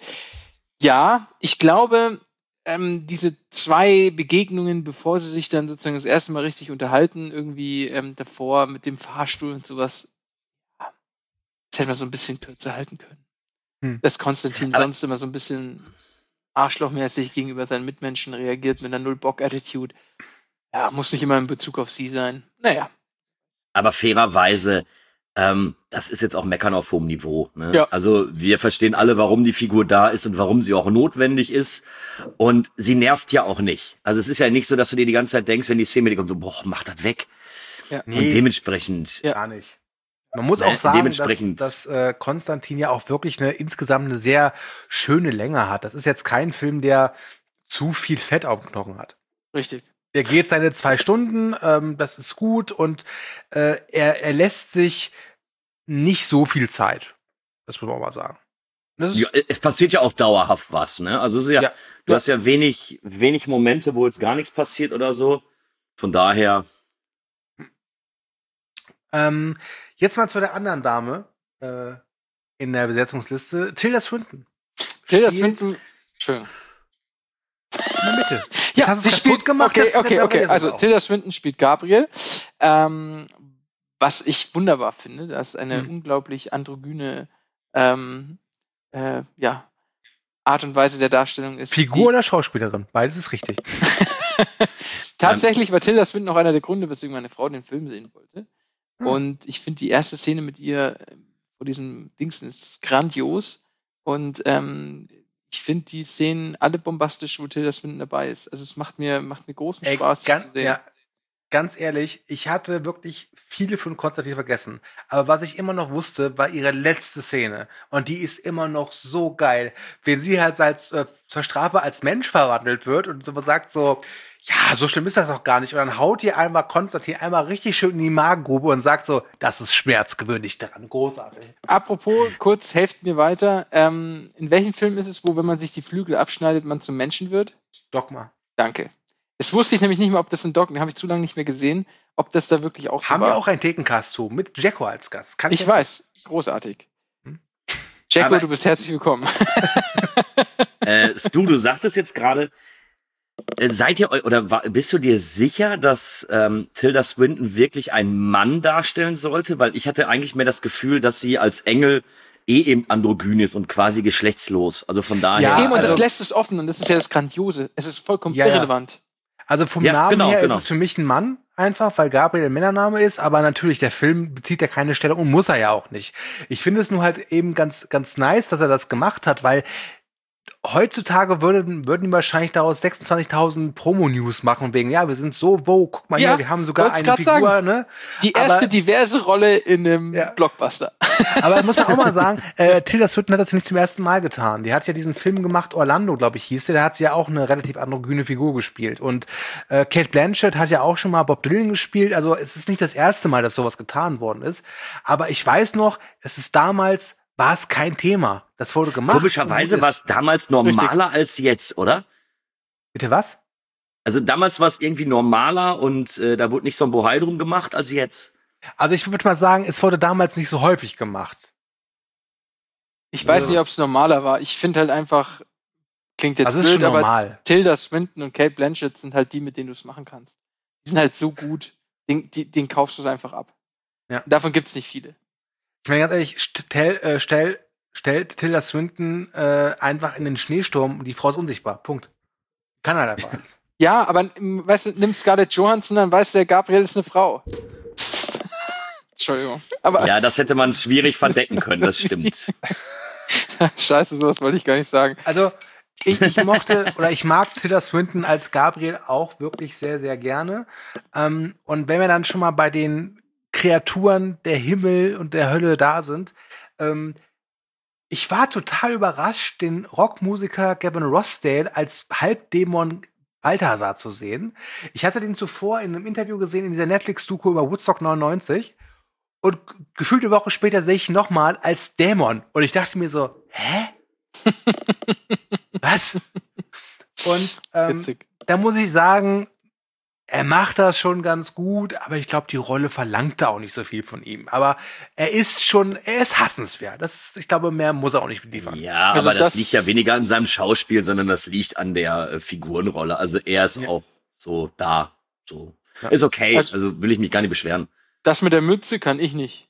Ja, ich glaube, ähm, diese zwei Begegnungen, bevor sie sich dann sozusagen das erste Mal richtig unterhalten, irgendwie ähm, davor mit dem Fahrstuhl und sowas, ja, das hätte man so ein bisschen kürzer halten können. Hm. Dass Konstantin Aber sonst immer so ein bisschen arschlochmäßig gegenüber seinen Mitmenschen reagiert mit einer Null-Bock-Attitude. Ja, muss nicht immer in Bezug auf sie sein. Naja.
Aber fairerweise, ähm, das ist jetzt auch Meckern auf hohem Niveau. Ne?
Ja.
Also wir verstehen alle, warum die Figur da ist und warum sie auch notwendig ist. Und sie nervt ja auch nicht. Also es ist ja nicht so, dass du dir die ganze Zeit denkst, wenn die Szene mit dir kommt, so, boah, mach das weg.
Ja.
Und nee. dementsprechend.
Ja. Gar nicht. Man muss ne, auch sagen, dass, dass äh, Konstantin ja auch wirklich eine insgesamt eine sehr schöne Länge hat. Das ist jetzt kein Film, der zu viel Fett auf dem Knochen hat.
Richtig.
Er geht seine zwei Stunden, ähm, das ist gut und äh, er, er lässt sich nicht so viel Zeit. Das muss man mal sagen.
Ja, es passiert ja auch dauerhaft was, ne? Also es ist ja, ja. du ja. hast ja wenig, wenig Momente, wo jetzt gar nichts passiert oder so. Von daher.
Ähm, jetzt mal zu der anderen Dame äh, in der Besetzungsliste, Tilda Swinton.
Tilda Swinton. Schön.
In der Mitte.
Ja, sie spielt gemacht. Okay, okay, okay. Also Tilda Swinton spielt Gabriel. Ähm, was ich wunderbar finde, das ist eine hm. unglaublich androgyne ähm, äh, ja, Art und Weise der Darstellung ist.
Figur oder Schauspielerin? Beides ist richtig.
Tatsächlich war Tilda Swinton auch einer der Gründe, weswegen meine Frau den Film sehen wollte. Hm. Und ich finde die erste Szene mit ihr vor diesem Dings ist grandios. Und ähm, ich finde die Szenen alle bombastisch, wo Tilda Swinton dabei ist. Also es macht mir, macht mir großen
Ey,
Spaß,
ganz,
zu sehen.
Ja, ganz ehrlich, ich hatte wirklich viele von Konstantin vergessen. Aber was ich immer noch wusste, war ihre letzte Szene. Und die ist immer noch so geil. Wenn sie halt als, äh, zur Strafe als Mensch verwandelt wird und so sagt so, ja, so schlimm ist das doch gar nicht. Und dann haut ihr einmal Konstantin einmal richtig schön in die Magengrube und sagt so, das ist schmerzgewöhnlich daran. Großartig.
Apropos, kurz, helft mir weiter. Ähm, in welchem Film ist es, wo, wenn man sich die Flügel abschneidet, man zum Menschen wird?
Dogma.
Danke. Das wusste ich nämlich nicht mehr, ob das in Dogma, den habe ich zu lange nicht mehr gesehen, ob das da wirklich auch so
Haben
war.
wir auch einen Thekencast zu, mit Jacko als Gast. Kann
ich
ich
weiß, großartig. Hm? Jacko,
Aber
du bist herzlich willkommen.
äh, Stu, du sagtest jetzt gerade, äh, seid ihr, oder war, bist du dir sicher, dass ähm, Tilda Swinton wirklich einen Mann darstellen sollte? Weil ich hatte eigentlich mehr das Gefühl, dass sie als Engel eh eben androgyn ist und quasi geschlechtslos. Also von daher.
Ja, eben, und
also,
das lässt es offen und das ist ja das Grandiose. Es ist vollkommen
ja, ja.
irrelevant.
Also vom
Ja,
Namen
genau,
her
genau.
ist es für mich ein Mann, einfach, weil Gabriel ein Männername ist, aber natürlich, der Film bezieht ja keine Stellung und muss er ja auch nicht. Ich finde es nur halt eben ganz, ganz nice, dass er das gemacht hat, weil heutzutage würden, würden die wahrscheinlich daraus sechsundzwanzigtausend Promo-News machen, wegen, ja, wir sind so, wo, guck mal
Ja,
hier, wir haben sogar
wollt's
eine
grad
Figur,
sagen.
ne?
Die erste
Aber-
diverse Rolle in einem
Ja.
Blockbuster.
Aber muss man auch mal sagen, äh, Tilda Swinton hat das ja nicht zum ersten Mal getan. Die hat ja diesen Film gemacht, Orlando, glaube ich, hieß der. Da hat sie ja auch eine relativ androgyne Figur gespielt. Und äh, Cate Blanchett hat ja auch schon mal Bob Dylan gespielt. Also es ist nicht das erste Mal, dass sowas getan worden ist. Aber ich weiß noch, es ist damals, war es kein Thema. Das wurde gemacht.
Komischerweise
Und
war es damals normaler als jetzt, oder?
Bitte was?
Also damals war es irgendwie normaler und äh, da wurde nicht so ein Bohai drum gemacht als jetzt.
Also ich würde mal sagen, es wurde damals nicht so häufig gemacht.
Ich weiß
Ja.
nicht, ob es normaler war. Ich finde halt einfach, klingt jetzt
Das ist
blöd,
schon
aber
normal.
Tilda Swinton und Cate Blanchett sind halt die, mit denen du es machen kannst. Die sind halt so gut, den, die, den kaufst du es einfach ab.
Ja.
Davon gibt es nicht viele.
Ich meine ganz ehrlich, stell, äh, stell, stellt Tilda Swinton äh, einfach in den Schneesturm und die Frau ist unsichtbar. Punkt. Kann halt einfach alles.
Ja, aber m, weißt du, nimm Scarlett Johansson, dann weißt du, der Gabriel ist eine Frau. Entschuldigung. Aber
Ja, das hätte man schwierig verdecken können, das stimmt.
scheiße, sowas wollte ich gar nicht sagen.
Also, ich, ich mochte oder ich mag Tilda Swinton als Gabriel auch wirklich sehr, sehr gerne. Ähm, und wenn wir dann schon mal bei den Kreaturen der Himmel und der Hölle da sind, ähm, ich war total überrascht, den Rockmusiker Gavin Rossdale als Halbdämon Balthasar zu sehen. Ich hatte den zuvor in einem Interview gesehen in dieser Netflix-Doku über Woodstock neunundneunzig. Und gefühlt eine Woche später sehe ich ihn nochmal als Dämon. Und ich dachte mir so, hä? Was? Und ähm,
Witzig.
da muss ich sagen, er macht das schon ganz gut, aber ich glaube, die Rolle verlangt da auch nicht so viel von ihm. Aber er ist schon, er ist hassenswert. Das ist, ich glaube, mehr muss er auch nicht liefern.
Ja,
Also
aber das,
das-
liegt ja weniger an seinem Schauspiel, sondern das liegt an der äh, Figurenrolle. Also er ist
Ja.
auch so da. So.
Ja.
Ist okay,
Also-
also will ich mich gar nicht beschweren.
Das mit der Mütze kann ich nicht.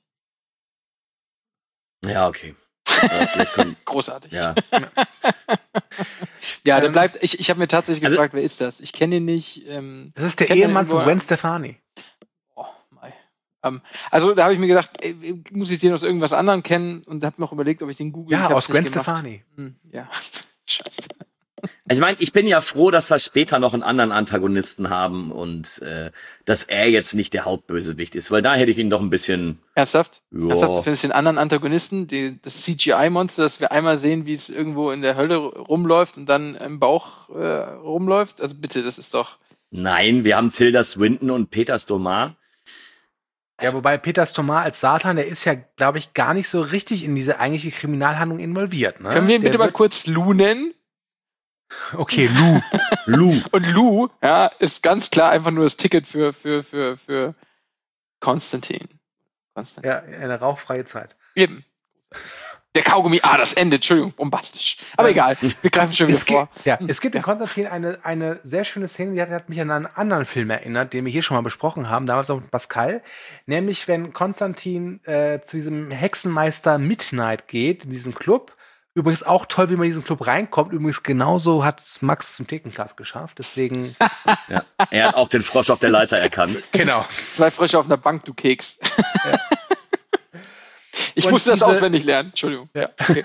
Ja, okay. Äh, vielleicht kommt,
Großartig.
ja.
Ja, der
Ähm,
bleibt. Ich, ich habe mir tatsächlich
also-
gefragt, wer ist das? Ich kenne ihn nicht. Ähm,
Das ist der
Kennt man
Ehemann
irgendwo-
von Gwen Stefani.
oh, mei. Ähm, also da habe ich mir gedacht, ey, muss ich den aus irgendwas anderem kennen und habe noch überlegt, ob ich den google.
Ja,
Ich hab's
aus Gwen
nicht gemacht.
Stefani.
Hm, ja. Scheiße.
Also ich meine, ich bin ja froh, dass wir später noch einen anderen Antagonisten haben und äh, dass er jetzt nicht der Hauptbösewicht ist, weil da hätte ich ihn doch ein bisschen.
Ernsthaft?
Ja.
Ernsthaft, du findest den anderen Antagonisten, die, das C G I-Monster, das wir einmal sehen, wie es irgendwo in der Hölle rumläuft und dann im Bauch äh, rumläuft? Also bitte, das ist doch.
Nein, wir haben Tilda Swinton und Peter Stormare.
Ja, wobei Peter Stormare als Satan, der ist ja, glaube ich, gar nicht so richtig in diese eigentliche Kriminalhandlung involviert. Ne?
Können wir ihn
Der
bitte mal
wird-
kurz Lou nennen?
Okay, Lou.
Lou.
Und Lou, ja, ist ganz klar einfach nur das Ticket für, für, für, für Konstantin. Konstantin.
Ja, eine rauchfreie Zeit.
Eben. Der Kaugummi, ah, das Ende, Entschuldigung, bombastisch. Aber
Ähm,
egal, wir greifen schon wieder
Es gibt,
vor.
ja, es gibt in Konstantin eine, eine sehr schöne Szene, die hat, hat mich an einen anderen Film erinnert, den wir hier schon mal besprochen haben, damals auch mit Pascal. Nämlich, wenn Konstantin äh, zu diesem Hexenmeister Midnight geht, in diesem Club. Übrigens auch toll, wie man in diesen Club reinkommt. Übrigens genauso hat es Max zum Thekencast geschafft. Deswegen.
Ja. Er hat auch den Frosch auf der Leiter erkannt.
Genau.
Zwei Frösche auf einer Bank, du Keks. Ich
Und
musste das
diese-
auswendig lernen. Entschuldigung. Ja. Okay.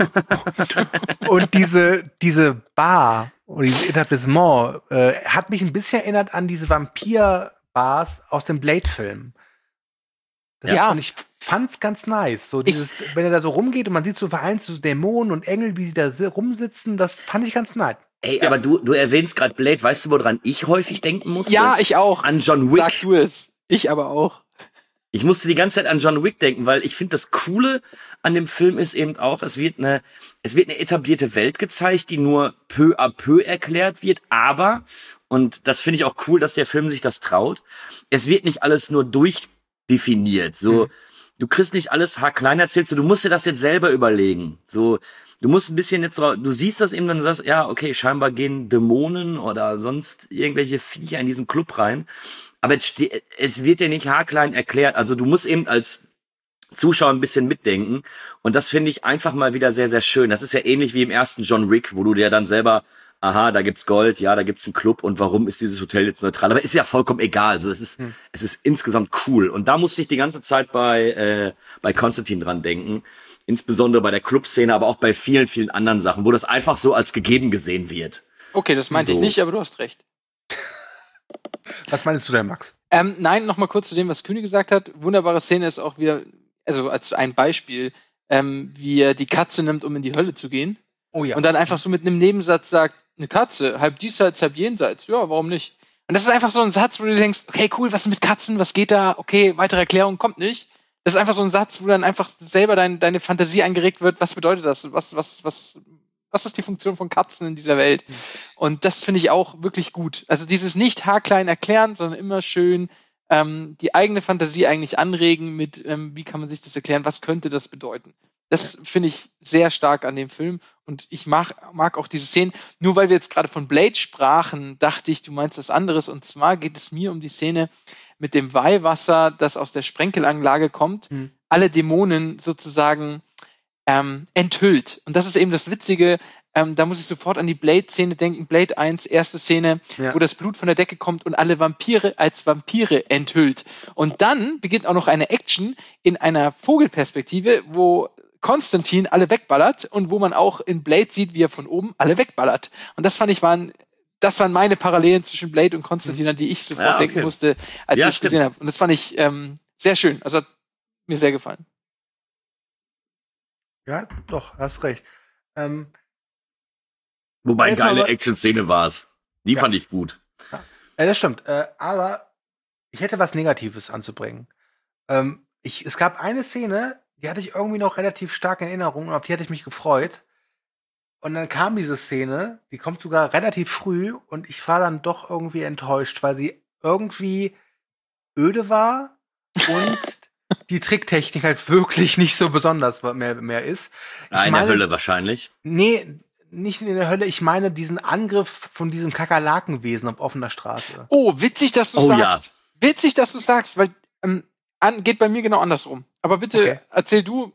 Und diese, diese Bar oder dieses Etablissement äh, hat mich ein bisschen erinnert an diese Vampir-Bars aus dem Blade-Film. Das
Ja.
Und ich fand's ganz nice. So dieses, wenn er da so rumgeht und man sieht so vereinzelt so Dämonen und Engel, wie sie da si- rumsitzen, das fand ich ganz nice.
Ey, aber du, du erwähnst gerade Blade, weißt du, woran ich häufig denken musste?
Ja, ich auch.
An John Wick.
Sag du es. Ich aber auch.
Ich musste die ganze Zeit an John Wick denken, weil ich finde, das Coole an dem Film ist eben auch, es wird eine, es wird eine etablierte Welt gezeigt, die nur peu à peu erklärt wird, aber, und das finde ich auch cool, dass der Film sich das traut, es wird nicht alles nur durchdefiniert, so, mhm. du kriegst nicht alles haarklein erzählt, so, du musst dir das jetzt selber überlegen, so, du musst ein bisschen jetzt, du siehst das eben, dann du sagst, ja, okay, scheinbar gehen Dämonen oder sonst irgendwelche Viecher in diesen Club rein, aber es, ste- es wird dir nicht haarklein erklärt. Also du musst eben als Zuschauer ein bisschen mitdenken. Und das finde ich einfach mal wieder sehr, sehr schön. Das ist ja ähnlich wie im ersten John Wick, wo du dir dann selber, aha, da gibt's Gold, ja, da gibt's einen Club und warum ist dieses Hotel jetzt neutral? Aber ist ja vollkommen egal. Also es ist, hm. es ist insgesamt cool. Und da musste ich die ganze Zeit bei, äh, bei Konstantin dran denken. Insbesondere bei der Clubszene, aber auch bei vielen, vielen anderen Sachen, wo das einfach so als gegeben gesehen wird.
Okay, das meinte
So.
ich nicht, aber du hast recht.
Was meinst du denn, Max?
Ähm, nein, noch mal kurz zu dem, was Kühne gesagt hat. Wunderbare Szene ist auch wieder, also als ein Beispiel, ähm, wie er die Katze nimmt, um in die Hölle zu gehen.
Oh ja.
Und dann einfach so mit einem Nebensatz sagt, eine Katze, halb diesseits, halb jenseits. Ja, warum nicht? Und das ist einfach so ein Satz, wo du denkst, okay, cool, was ist mit Katzen, was geht da? Okay, weitere Erklärung kommt nicht. Das ist einfach so ein Satz, wo dann einfach selber dein, deine Fantasie angeregt wird. Was bedeutet das? Was, was, was, was ist die Funktion von Katzen in dieser Welt? Mhm. Und das finde ich auch wirklich gut. Also dieses nicht haarklein erklären, sondern immer schön ähm, die eigene Fantasie eigentlich anregen mit, ähm, wie kann man sich das erklären, was könnte das bedeuten? Das finde ich sehr stark an dem Film. Und ich mag, mag auch diese Szenen. Nur weil wir jetzt gerade von Blade sprachen, dachte ich, du meinst was anderes. Und zwar geht es mir um die Szene mit dem Weihwasser, das aus der Sprenkelanlage kommt, mhm. alle Dämonen sozusagen ähm, enthüllt. Und das ist eben das Witzige, ähm, da muss ich sofort an die Blade-Szene denken, Blade eins, erste Szene, ja. wo das Blut von der Decke kommt und alle Vampire als Vampire enthüllt. Und dann beginnt auch noch eine Action in einer Vogelperspektive, wo Konstantin alle wegballert und wo man auch in Blade sieht, wie er von oben alle wegballert. Und das fand ich waren Das waren meine Parallelen zwischen Blade und Konstantin, an die ich sofort ja, okay. denken musste, als
ja,
ich es gesehen habe. Und das fand ich ähm, sehr schön. Also hat mir sehr gefallen.
Ja, doch, hast recht. Ähm,
Wobei eine geile Action-Szene war es. Die ja. fand ich gut.
Ja, ja das stimmt. Äh, aber ich hätte was Negatives anzubringen. Ähm, ich, es gab eine Szene, die hatte ich irgendwie noch relativ stark in Erinnerung und auf die hatte ich mich gefreut. Und dann kam diese Szene, die kommt sogar relativ früh und ich war dann doch irgendwie enttäuscht, weil sie irgendwie öde war und die Tricktechnik halt wirklich nicht so besonders mehr, mehr ist. Ich
ja, in
meine,
der Hölle wahrscheinlich.
Nee, nicht in der Hölle. Ich meine diesen Angriff von diesem Kakerlakenwesen auf offener Straße.
Oh, witzig, dass du
oh,
sagst.
Ja.
Witzig, dass du sagst, weil ähm, an, geht bei mir genau andersrum. Aber bitte okay. erzähl du.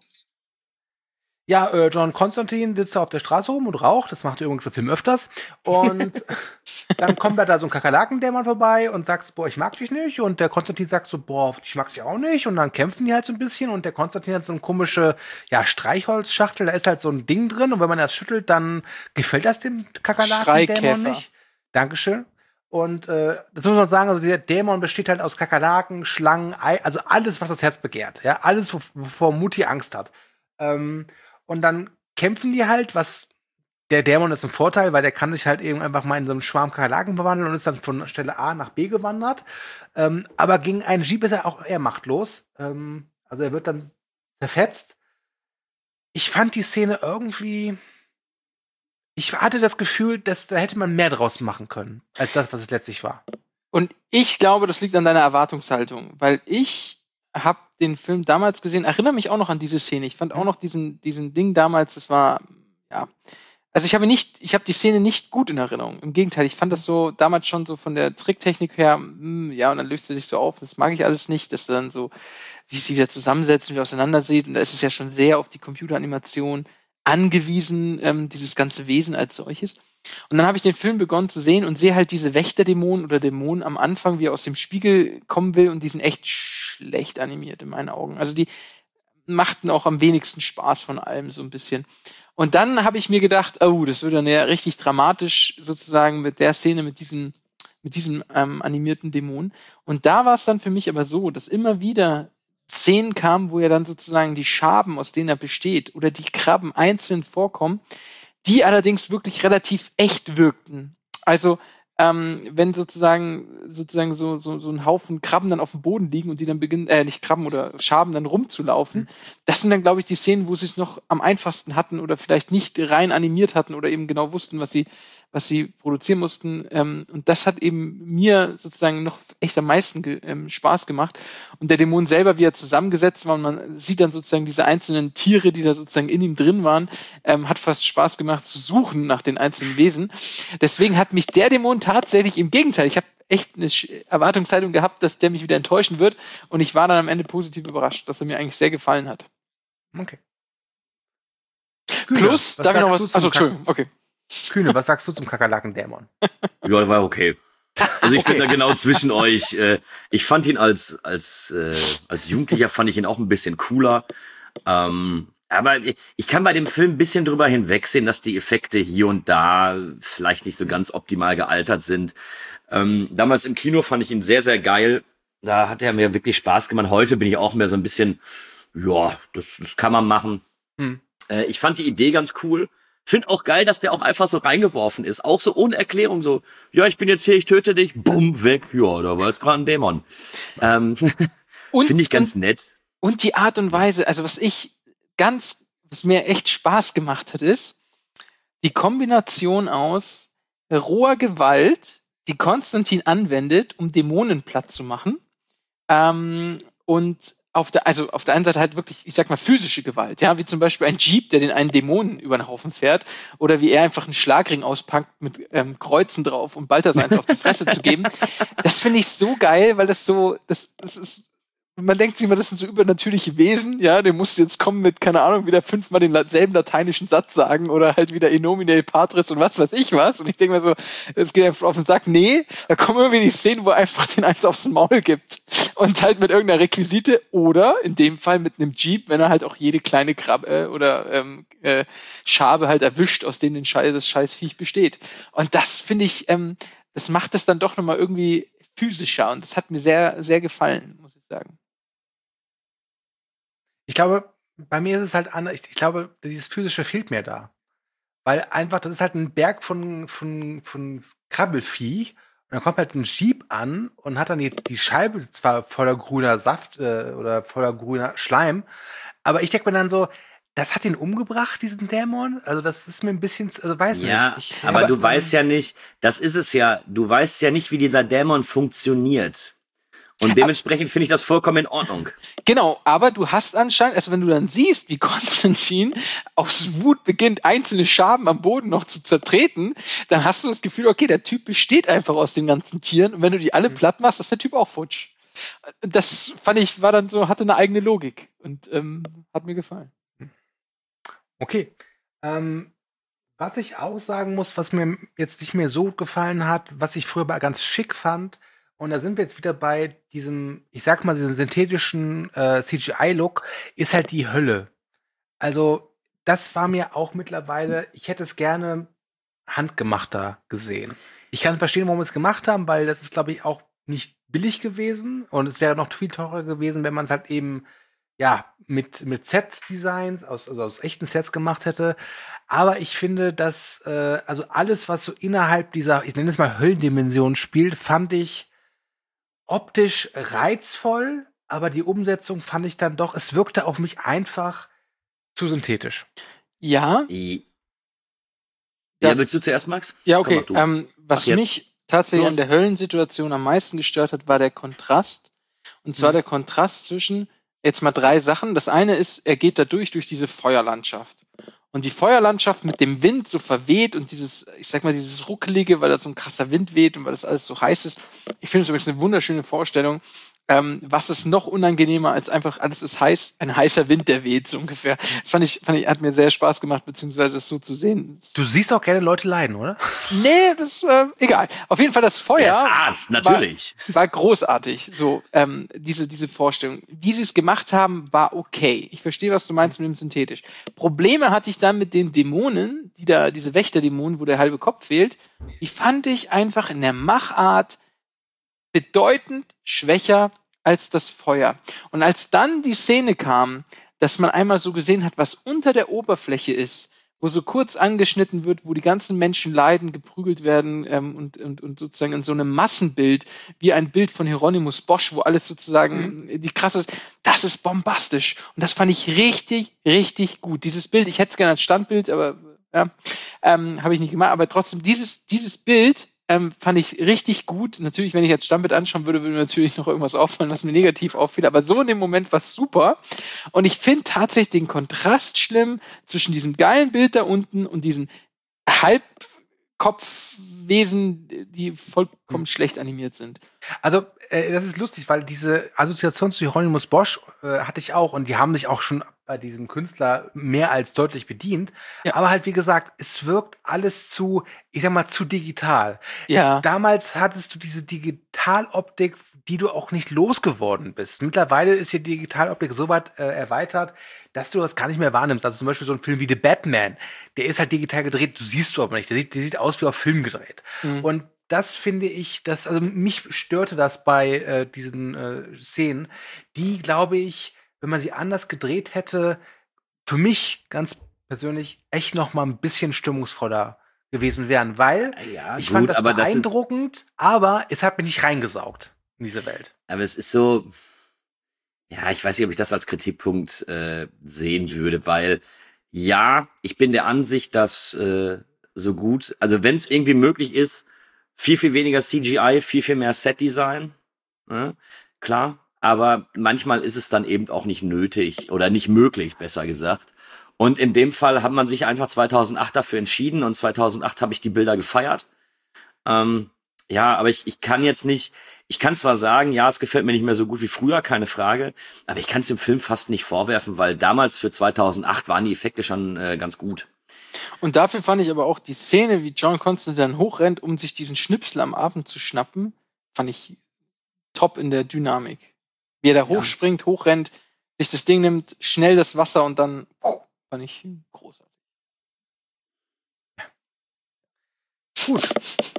Ja, äh, John Constantine sitzt da auf der Straße rum und raucht. Das macht übrigens der Film öfters. Und dann kommt da so ein Kakerlakendämon vorbei und sagt, boah, ich mag dich nicht. Und der Konstantin sagt so, boah, ich mag dich auch nicht. Und dann kämpfen die halt so ein bisschen. Und der Konstantin hat so eine komische, ja, Streichholzschachtel. Da ist halt so ein Ding drin. Und wenn man das schüttelt, dann gefällt das dem Kakerlakendämon nicht. Dankeschön. Und äh, das muss man sagen, also der Dämon besteht halt aus Kakerlaken, Schlangen, Ei, also alles, was das Herz begehrt. Ja, alles, wovor Mutti Angst hat. Ähm, Und dann kämpfen die halt, was der Dämon ist ein Vorteil, weil der kann sich halt eben einfach mal in so einen Schwarm Kakerlaken verwandeln und ist dann von Stelle A nach B gewandert. Ähm, aber gegen einen Jeep ist er auch eher machtlos. Ähm, also er wird dann zerfetzt. Ich fand die Szene irgendwie. Ich hatte das Gefühl, dass da hätte man mehr draus machen können, als das, was es letztlich war.
Und ich glaube, das liegt an deiner Erwartungshaltung, weil ich habe den Film damals gesehen, erinnere mich auch noch an diese Szene. Ich fand auch noch diesen, diesen Ding damals, das war, ja, also ich habe nicht, ich habe die Szene nicht gut in Erinnerung. Im Gegenteil, ich fand das so damals schon so von der Tricktechnik her, mh, ja, und dann löst er sich so auf, das mag ich alles nicht, dass dann so, wie sie wieder zusammensetzen, wie auseinander sieht, und da ist es ja schon sehr auf die Computeranimation angewiesen, ähm, dieses ganze Wesen als solches. Und dann habe ich den Film begonnen zu sehen und sehe halt diese Wächterdämonen oder Dämonen am Anfang, wie er aus dem Spiegel kommen will, und die sind echt schlecht animiert in meinen Augen. Also die, machten auch am wenigsten Spaß von allem so ein bisschen. Und dann habe ich mir gedacht, oh, das wird dann ja richtig dramatisch sozusagen mit der Szene, mit diesem, mit diesem ähm, animierten Dämon. Und da war es dann für mich aber so, dass immer wieder Szenen kamen, wo ja dann sozusagen die Schaben, aus denen er besteht, oder die Krabben einzeln vorkommen, die allerdings wirklich relativ echt wirkten. Also ähm, wenn sozusagen sozusagen so, so, so ein Haufen Krabben dann auf dem Boden liegen und die dann beginnen, äh, nicht Krabben oder Schaben dann rumzulaufen, mhm. das sind dann, glaube ich, die Szenen, wo sie es noch am einfachsten hatten oder vielleicht nicht rein animiert hatten oder eben genau wussten, was sie was sie produzieren mussten. Ähm, und das hat eben mir sozusagen noch echt am meisten ge- ähm, Spaß gemacht. Und der Dämon selber, wie er zusammengesetzt war, und man sieht dann sozusagen diese einzelnen Tiere, die da sozusagen in ihm drin waren, ähm, hat fast Spaß gemacht zu suchen nach den einzelnen Wesen. Deswegen hat mich der Dämon tatsächlich im Gegenteil, ich habe echt eine Erwartungshaltung gehabt, dass der mich wieder enttäuschen wird. Und ich war dann am Ende positiv überrascht, dass er mir eigentlich sehr gefallen hat.
Okay.
Plus, darf ich noch was? Achso, Entschuldigung, okay.
Kühne, was sagst du zum Kakerlaken-Dämon?
Ja, der war okay. Also ich
okay.
bin da genau zwischen euch. Ich fand ihn als als als Jugendlicher fand ich ihn auch ein bisschen cooler. Ähm, aber ich kann bei dem Film ein bisschen drüber hinwegsehen, dass die Effekte hier und da vielleicht nicht so ganz optimal gealtert sind. Ähm, damals im Kino fand ich ihn sehr, sehr geil. Da hat er mir wirklich Spaß gemacht. Heute bin ich auch mehr so ein bisschen, ja, das, das kann man machen. Hm. Äh, ich fand die Idee ganz cool. Finde auch geil, dass der auch einfach so reingeworfen ist. Auch so ohne Erklärung so, ja, ich bin jetzt hier, ich töte dich, bumm, weg. Ja, da war jetzt gerade ein Dämon. Ähm, Finde ich ganz
und,
nett.
Und die Art und Weise, also was ich ganz, was mir echt Spaß gemacht hat, ist die Kombination aus roher Gewalt, die Konstantin anwendet, um Dämonen platt zu machen, ähm, und auf der, also auf der einen Seite halt wirklich, ich sag mal, physische Gewalt, ja, wie zum Beispiel ein Jeep, der den einen Dämonen über den Haufen fährt, oder wie er einfach einen Schlagring auspackt mit ähm, Kreuzen drauf, um Balthasar einfach auf die Fresse zu geben. Das finde ich so geil, weil das so, das, das ist, man denkt sich immer, das sind so übernatürliche Wesen, ja, der muss jetzt kommen mit, keine Ahnung, wieder fünfmal denselben lateinischen Satz sagen oder halt wieder in nomine patris und was weiß ich was. Und ich denke mir so, es geht einfach auf den Sack. Nee, da kommen irgendwie die Szenen, wo er einfach den eins aufs Maul gibt. Und halt mit irgendeiner Requisite oder in dem Fall mit einem Jeep, wenn er halt auch jede kleine Krabbe oder ähm, äh, Schabe halt erwischt, aus denen den Scheiß, das Scheißviech besteht. Und das finde ich, ähm, das macht es dann doch nochmal irgendwie physischer. Und das hat mir sehr, sehr gefallen, muss ich sagen.
Ich glaube, bei mir ist es halt anders. Ich, ich glaube, dieses Physische fehlt mir da. Weil einfach, das ist halt ein Berg von, von, von Krabbelvieh. Und dann kommt halt ein Jeep an und hat dann die, die Scheibe zwar voller grüner Saft äh, oder voller grüner Schleim. Aber ich denke mir dann so, das hat ihn umgebracht, diesen Dämon? Also das ist mir ein bisschen, also weiß
ja,
nicht. Ich,
aber du weißt ja nicht, das ist es ja, du weißt ja nicht, wie dieser Dämon funktioniert. Und dementsprechend finde ich das vollkommen in Ordnung.
Genau, aber du hast anscheinend, also wenn du dann siehst, wie Konstantin aus Wut beginnt, einzelne Schaben am Boden noch zu zertreten, dann hast du das Gefühl, okay, der Typ besteht einfach aus den ganzen Tieren und wenn du die alle platt machst, ist der Typ auch futsch. Das fand ich, war dann so, hatte eine eigene Logik und ähm, hat mir gefallen.
Okay. Ähm, was ich auch sagen muss, was mir jetzt nicht mehr so gut gefallen hat, was ich früher aber ganz schick fand, und da sind wir jetzt wieder bei diesem, ich sag mal, diesem synthetischen äh, C G I-Look, ist halt die Hölle. Also, das war mir auch mittlerweile, ich hätte es gerne handgemachter gesehen. Ich kann verstehen, warum wir es gemacht haben, weil das ist, glaube ich, auch nicht billig gewesen. Und es wäre noch viel teurer gewesen, wenn man es halt eben, ja, mit, mit Set-Designs, aus, also aus echten Sets gemacht hätte. Aber ich finde, dass, äh, also alles, was so innerhalb dieser, ich nenne es mal Höllendimension spielt, fand ich optisch reizvoll, aber die Umsetzung fand ich dann doch, es wirkte auf mich einfach zu synthetisch.
Ja.
Ja, ja, willst du zuerst, Max?
Ja, okay. Ähm, was mich tatsächlich an der Höllensituation am meisten gestört hat, war der Kontrast. Und zwar mhm. der Kontrast zwischen, jetzt mal drei Sachen. Das eine ist, er geht da durch, durch diese Feuerlandschaft. Und die Feuerlandschaft mit dem Wind so verweht und dieses, ich sag mal, dieses Ruckelige, weil da so ein krasser Wind weht und weil das alles so heiß ist. Ich finde es übrigens eine wunderschöne Vorstellung. Ähm, was ist noch unangenehmer als einfach alles ist heiß, ein heißer Wind, der weht, so ungefähr. Das fand ich, fand ich, hat mir sehr Spaß gemacht, beziehungsweise das so zu sehen.
Du siehst auch gerne Leute leiden, oder?
Nee, das ist äh, egal. Auf jeden Fall das Feuer.
Er ist Arzt, natürlich.
War, war großartig. So, ähm, diese, diese Vorstellung. Wie sie es gemacht haben, war okay. Ich verstehe, was du meinst mit dem synthetisch. Probleme hatte ich dann mit den Dämonen, die da, diese Wächterdämonen, wo der halbe Kopf fehlt. Die fand ich einfach in der Machart bedeutend schwächer als das Feuer. Und als dann die Szene kam, dass man einmal so gesehen hat, was unter der Oberfläche ist, wo so kurz angeschnitten wird, wo die ganzen Menschen leiden, geprügelt werden ähm, und, und, und sozusagen in so einem Massenbild, wie ein Bild von Hieronymus Bosch, wo alles sozusagen mhm. die krasse ist, das ist bombastisch. Und das fand ich richtig, richtig gut. Dieses Bild, ich hätte es gerne als Standbild, aber ja, ähm, habe ich nicht gemacht, aber trotzdem, dieses, dieses Bild Ähm, fand ich richtig gut. Natürlich, wenn ich jetzt Stammbild anschauen würde, würde mir natürlich noch irgendwas auffallen, was mir negativ auffiel. Aber so in dem Moment war es super. Und ich finde tatsächlich den Kontrast schlimm zwischen diesem geilen Bild da unten und diesen Halbkopfwesen, die vollkommen mhm. schlecht animiert sind.
Also, äh, das ist lustig, weil diese Assoziation zu Hieronymus Bosch äh, hatte ich auch. Und die haben sich auch schon bei diesem Künstler mehr als deutlich bedient. Ja. Aber halt, wie gesagt, es wirkt alles zu, ich sag mal, zu digital.
Ja.
Es, damals hattest du diese Digitaloptik, die du auch nicht losgeworden bist. Mittlerweile ist die Digitaloptik so weit äh, erweitert, dass du das gar nicht mehr wahrnimmst. Also zum Beispiel so ein Film wie The Batman, der ist halt digital gedreht, du siehst du aber nicht. Der sieht, der sieht aus wie auf Film gedreht. Mhm. Und das finde ich, das, also mich störte das bei äh, diesen äh, Szenen, die, glaube ich, wenn man sie anders gedreht hätte, für mich ganz persönlich echt noch mal ein bisschen stimmungsvoller gewesen wären, weil
ja,
ich
gut,
fand das
aber
beeindruckend, das aber es hat mich nicht reingesaugt in diese Welt.
Aber es ist so, ja, ich weiß nicht, ob ich das als Kritikpunkt äh, sehen würde, weil ja, ich bin der Ansicht, dass äh, so gut, also wenn es irgendwie möglich ist, viel, viel weniger C G I, viel, viel mehr Set-Design, ne? Klar. Aber manchmal ist es dann eben auch nicht nötig oder nicht möglich, besser gesagt. Und in dem Fall hat man sich einfach zweitausendacht dafür entschieden und zweitausendacht habe ich die Bilder gefeiert. Ähm, ja, aber ich, ich kann jetzt nicht, ich kann zwar sagen, ja, es gefällt mir nicht mehr so gut wie früher, keine Frage, aber ich kann es dem Film fast nicht vorwerfen, weil damals für zweitausendacht waren die Effekte schon äh, ganz gut.
Und dafür fand ich aber auch die Szene, wie John Constantine hochrennt, um sich diesen Schnipsel am Abend zu schnappen, fand ich top in der Dynamik. Wie er da hochspringt, ja. hochrennt, sich das Ding nimmt, schnell das Wasser und dann puh, fand ich großartig.
Ja. Gut.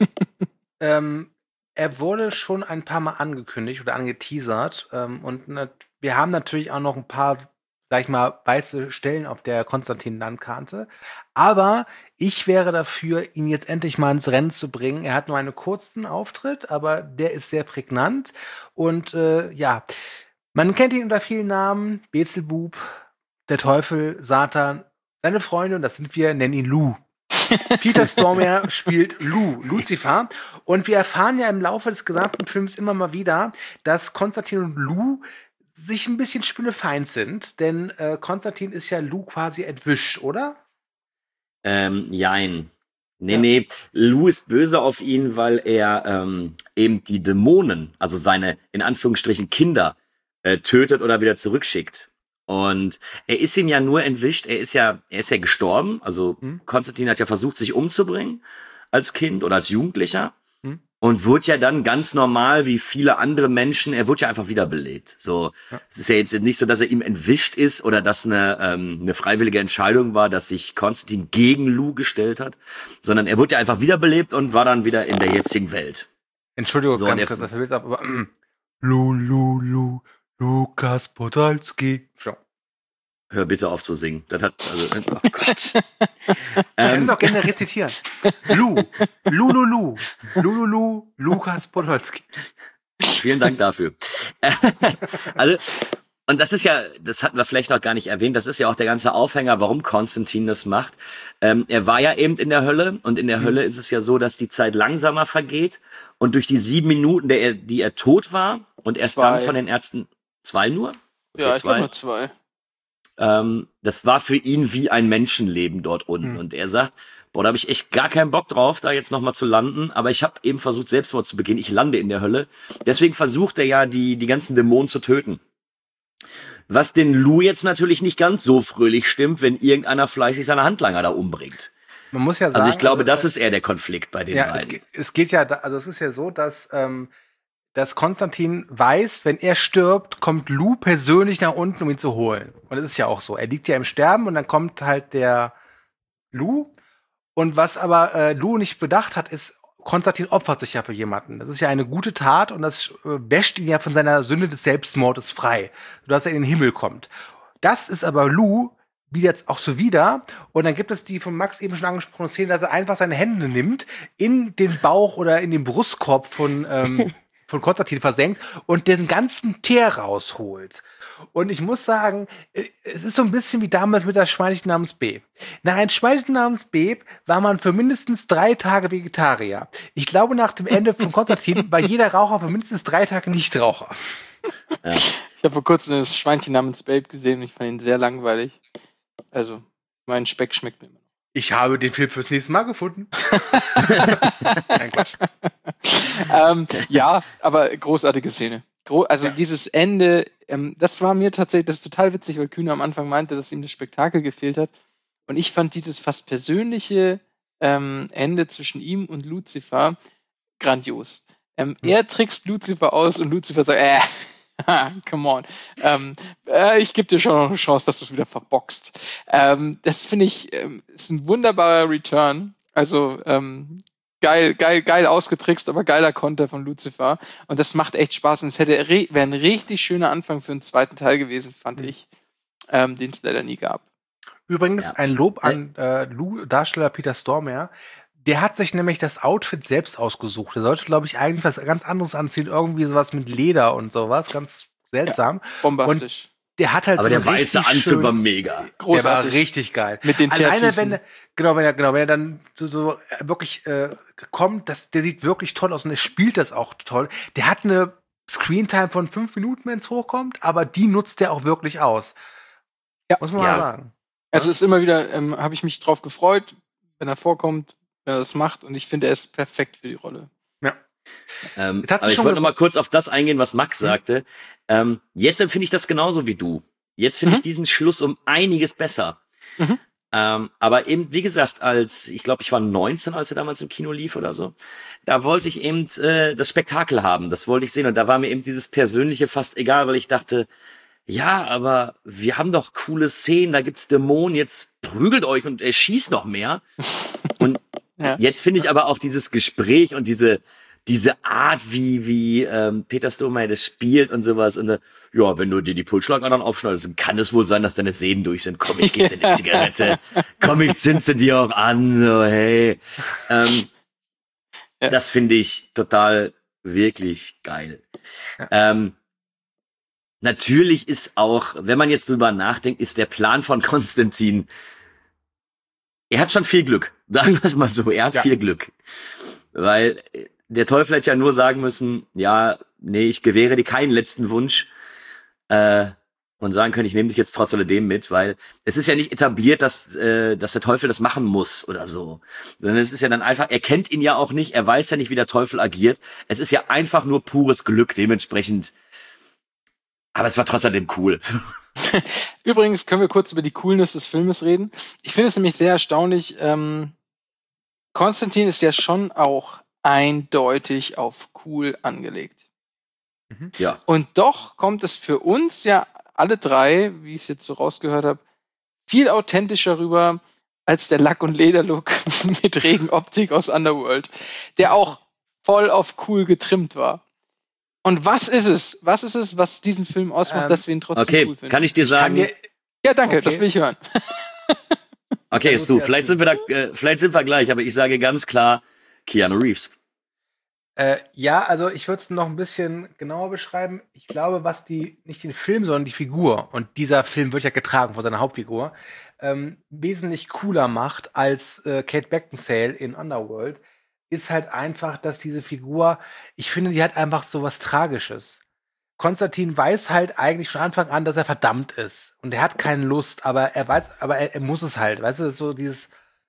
ähm, er wurde schon ein paar Mal angekündigt oder angeteasert. Ähm, und ne, wir haben natürlich auch noch ein paar, sag ich mal, weiße Stellen auf der Konstantin-Landkarte. Aber ich wäre dafür, ihn jetzt endlich mal ins Rennen zu bringen. Er hat nur einen kurzen Auftritt, aber der ist sehr prägnant. Und äh, ja, man kennt ihn unter vielen Namen. Beelzebub, der Teufel, Satan, seine Freunde, und das sind wir, nennen ihn Lou. Peter Stormare spielt Lou, Lucifer. Und wir erfahren ja im Laufe des gesamten Films immer mal wieder, dass Konstantin und Lou sich ein bisschen spinnefeind sind. Denn äh, Konstantin ist ja Lou quasi entwischt, oder?
Ähm, jein. Nee,
Ja.
nee, Lou ist böse auf ihn, weil er ähm, eben die Dämonen, also seine, in Anführungsstrichen, Kinder, äh, tötet oder wieder zurückschickt. Und er ist ihm ja nur entwischt, er ist ja, er ist ja gestorben, also
Hm.
Konstantin hat ja versucht, sich umzubringen als Kind oder als Jugendlicher.
Hm.
Und wurde ja dann ganz normal, wie viele andere Menschen, er wurde ja einfach wiederbelebt. So,
Ja.
es ist ja jetzt nicht so, dass er ihm entwischt ist oder dass eine, ähm, eine freiwillige Entscheidung war, dass sich Konstantin gegen Lou gestellt hat, sondern er wurde ja einfach wiederbelebt und war dann wieder in der jetzigen Welt.
Entschuldigung,
So,
ganz
und er-
kurz, das verwirrt ab, aber mm, Lou, Lou, Lou, Lukas Podolski. So.
Hör bitte auf zu singen. Das hat, also, oh Gott.
Ich kann es auch gerne rezitieren. Lou, Lou, Lou, Lou, Lou, Lou, Lou, Lukas Podolski.
Vielen Dank dafür. Also, und das ist ja, das hatten wir vielleicht noch gar nicht erwähnt, das ist ja auch der ganze Aufhänger, warum Konstantin das macht. Ähm, er war ja eben in der Hölle und in der Hölle ist es ja so, dass die Zeit langsamer vergeht und durch die sieben Minuten, der er, die er tot war und erst
Zwei.
dann von den Ärzten, zwei nur? Okay,
Ja, ich
zwei.
glaube nur zwei.
Ähm, das war für ihn wie ein Menschenleben dort unten.
Mhm.
Und er sagt, Boah, da habe ich echt gar keinen Bock drauf, da jetzt nochmal zu landen. Aber ich habe eben versucht, Selbstmord zu begehen. Ich lande in der Hölle. Deswegen versucht er ja, die, die ganzen Dämonen zu töten. Was den Lou jetzt natürlich nicht ganz so fröhlich stimmt, wenn irgendeiner fleißig seine Handlanger da umbringt.
Man muss ja sagen,
also ich glaube,
also,
das ist eher der Konflikt bei den
ja,
beiden.
Es, es geht ja, da, also es ist ja so, dass, ähm, dass Konstantin weiß, wenn er stirbt, kommt Lou persönlich nach unten, um ihn zu holen. Und das ist ja auch so. Er liegt ja im Sterben und dann kommt halt der Lou. Und was aber äh, Lou nicht bedacht hat, ist, Konstantin opfert sich ja für jemanden. Das ist ja eine gute Tat und das äh, wäscht ihn ja von seiner Sünde des Selbstmordes frei, sodass er in den Himmel kommt. Das ist aber Lou wie jetzt auch so wieder. Und dann gibt es die von Max eben schon angesprochene Szene, dass er einfach seine Hände nimmt, in den Bauch oder in den Brustkorb von, ähm, von Konstantin versenkt und den ganzen Teer rausholt. Und ich muss sagen, es ist so ein bisschen wie damals mit der Schweinchen namens Beeb. Nach einem Schweinchen namens Beeb war man für mindestens drei Tage Vegetarier. Ich glaube, nach dem Ende von Konstantin war jeder Raucher für mindestens drei Tage Nichtraucher.
Ja. Ich habe vor kurzem das Schweinchen namens Babe gesehen und ich fand ihn sehr langweilig. Also, mein Speck schmeckt mir immer.
Ich habe den Film fürs nächste Mal gefunden. Nein, Quatsch.
ähm, ja, aber großartige Szene. Gro- also ja. Dieses Ende, ähm, das war mir tatsächlich, das ist total witzig, weil Kühne am Anfang meinte, dass ihm das Spektakel gefehlt hat. Und ich fand dieses fast persönliche ähm, Ende zwischen ihm und Lucifer grandios. Ähm, hm. Er trickst Lucifer aus und Lucifer sagt, äh, come on. Ähm, äh, ich gebe dir schon noch eine Chance, dass du es wieder verboxt. Ähm, das finde ich, ähm, ist ein wunderbarer Return. Also, ähm, geil, geil, geil ausgetrickst, aber geiler Konter von Lucifer. Und das macht echt Spaß. Und es hätte re- wäre ein richtig schöner Anfang für einen zweiten Teil gewesen, fand mhm. ich, ähm, den es leider nie gab.
Übrigens
ja.
ein Lob an äh, Lou, Darsteller Peter Stormare. Der hat sich nämlich das Outfit selbst ausgesucht. Der sollte, glaube ich, eigentlich was ganz anderes anziehen. Irgendwie sowas mit Leder und sowas. Ganz seltsam.
Ja, bombastisch.
Und der hat halt
aber
so
der weiße Anzug
schön,
war mega.
Großartig. Der war richtig geil.
Mit den
Alleine, wenn er, genau, wenn er, genau, wenn er dann so, so wirklich äh, kommt, das, der sieht wirklich toll aus und er spielt das auch toll. Der hat eine Screentime von fünf Minuten, wenn es hochkommt, aber die nutzt er auch wirklich aus.
Ja.
Muss man
ja.
mal sagen.
Also ist immer wieder, ähm, habe ich mich drauf gefreut, wenn er vorkommt, wenn er das macht. Und ich finde, er ist perfekt für die Rolle.
Ja.
Ähm, aber ich wollte noch mal kurz auf das eingehen, was Max mhm. sagte. Ähm, jetzt empfinde ich das genauso wie du. Jetzt finde mhm. ich diesen Schluss um einiges besser. Mhm. Ähm, aber eben, wie gesagt, als, ich glaube, ich war neunzehn, als er damals im Kino lief oder so, da wollte ich eben äh, das Spektakel haben, das wollte ich sehen. Und da war mir eben dieses Persönliche fast egal, weil ich dachte, ja, aber wir haben doch coole Szenen, da gibt's Dämonen, jetzt prügelt euch und er schießt noch mehr. Und ja. jetzt finde ich aber auch dieses Gespräch und diese diese Art, wie wie ähm, Peter Stormare das spielt und sowas. Und äh, ja, wenn du dir die Pulsschlagadern aufschneidest, dann kann es wohl sein, dass deine Sehnen durch sind. Komm, ich gebe dir eine Zigarette. Komm, ich zinse dir auch an. So, hey. Ähm, ja. Das finde ich total wirklich geil. Ja. Ähm, natürlich ist auch, wenn man jetzt drüber nachdenkt, ist der Plan von Konstantin, er hat schon viel Glück. Sagen wir es mal so, er hat ja. viel Glück. Weil der Teufel hätte ja nur sagen müssen, ja, nee, ich gewähre dir keinen letzten Wunsch äh, und sagen können, ich nehme dich jetzt trotz alledem mit, weil es ist ja nicht etabliert, dass äh, dass der Teufel das machen muss oder so. Sondern es ist ja dann einfach, er kennt ihn ja auch nicht, er weiß ja nicht, wie der Teufel agiert. Es ist ja einfach nur pures Glück, dementsprechend. Aber es war trotz alledem cool.
Übrigens können wir kurz über die Coolness des Filmes reden. Ich finde es nämlich sehr erstaunlich. Ähm, Konstantin ist ja schon auch eindeutig auf cool angelegt.
Mhm. Ja.
Und doch kommt es für uns ja alle drei, wie ich es jetzt so rausgehört habe, viel authentischer rüber als der Lack- und Lederlook mit Regenoptik aus Underworld, der auch voll auf cool getrimmt war. Und was ist es? Was ist es, was diesen Film ausmacht, ähm, dass wir ihn trotzdem
okay,
cool finden?
Kann ich dir sagen?
Ich dir, ja, danke, okay. Das will ich hören.
Okay, ist du. Vielleicht sind wir da, äh, vielleicht sind wir gleich, aber ich sage ganz klar Keanu Reeves.
Äh, ja, also ich würde es noch ein bisschen genauer beschreiben. Ich glaube, was die, nicht den Film, sondern die Figur, und dieser Film wird ja getragen von seiner Hauptfigur, ähm, wesentlich cooler macht als äh, Kate Beckinsale in Underworld, ist halt einfach, dass diese Figur, ich finde, die hat einfach so was Tragisches. Konstantin weiß halt eigentlich von Anfang an, dass er verdammt ist. Und er hat keine Lust, aber er weiß, aber er, er muss es halt. Weißt du, so dieses,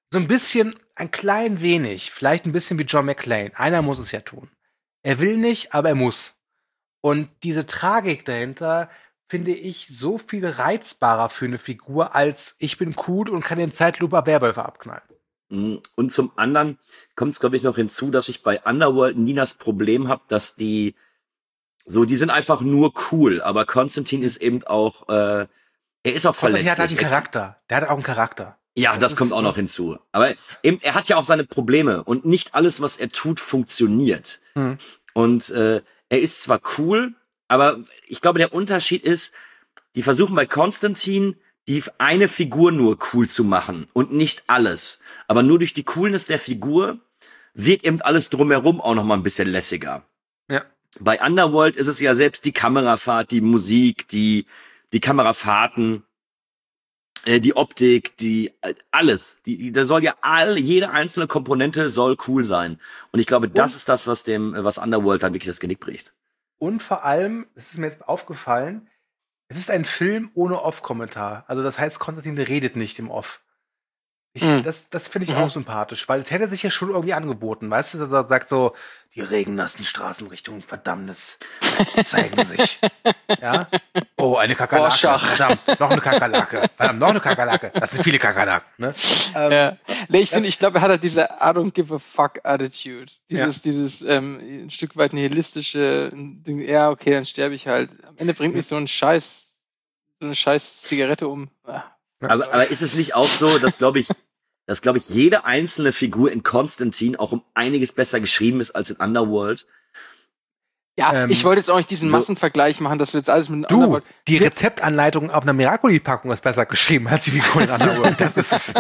so ein bisschen, ein klein wenig, vielleicht ein bisschen wie John McClane. Einer muss es ja tun. Er will nicht, aber er muss. Und diese Tragik dahinter finde ich so viel reizbarer für eine Figur, als ich bin cool und kann den Zeitlupe Werwölfe abknallen.
Und zum anderen kommt es, glaube ich, noch hinzu, dass ich bei Underworld nie das Problem habe, dass die so, die sind einfach nur cool, aber Konstantin ist eben auch, äh, er ist auch verletzlich.
Der hat halt einen Charakter. Der hat auch einen Charakter.
Ja, das, das kommt auch noch hinzu. Aber eben, er hat ja auch seine Probleme und nicht alles, was er tut, funktioniert. Hm. Und äh, er ist zwar cool, aber ich glaube, der Unterschied ist, die versuchen bei Konstantin die eine Figur nur cool zu machen und nicht alles. Aber nur durch die Coolness der Figur wird eben alles drumherum auch noch mal ein bisschen lässiger.
Ja.
Bei Underworld ist es ja selbst die Kamerafahrt, die Musik, die die Kamerafahrten, äh, die Optik, die äh, alles. Die, die, da soll ja all jede einzelne Komponente soll cool sein. Und ich glaube, das und, ist das, was dem was Underworld dann wirklich das Genick bricht.
Und vor allem, es ist mir jetzt aufgefallen, es ist ein Film ohne Off-Kommentar. Also das heißt, Konstantin redet nicht im Off. Ich, mhm. Das, das finde ich mhm. auch sympathisch, weil es hätte sich ja schon irgendwie angeboten. Weißt du, dass er sagt so, die regennassen Straßenrichtungen, Verdammnis, zeigen sich. Ja? Oh, eine Kakerlake.
Oh,
Verdammt, noch eine Kakerlake. Verdammt, noch eine Kakerlake. Das sind viele Kakerlaken. Ne? Ähm,
ja. Nee, ich finde, ich glaube, er hat halt diese I don't give a fuck Attitude. Dieses, ja. dieses ähm, ein Stück weit nihilistische Ding, ja, okay, dann sterbe ich halt. Am Ende bringt mich so ein Scheiß, so eine Scheiß Zigarette um. Ah.
Aber, aber ist es nicht auch so, dass, glaube ich, dass, glaube ich, jede einzelne Figur in Konstantin auch um einiges besser geschrieben ist als in Underworld?
Ja,
ähm,
ich wollte jetzt auch nicht diesen Massenvergleich machen, dass wir jetzt alles mit
du,
Underworld...
Die Rezeptanleitung auf einer Miracoli-Packung ist besser geschrieben als die Figur in Underworld. Das ist...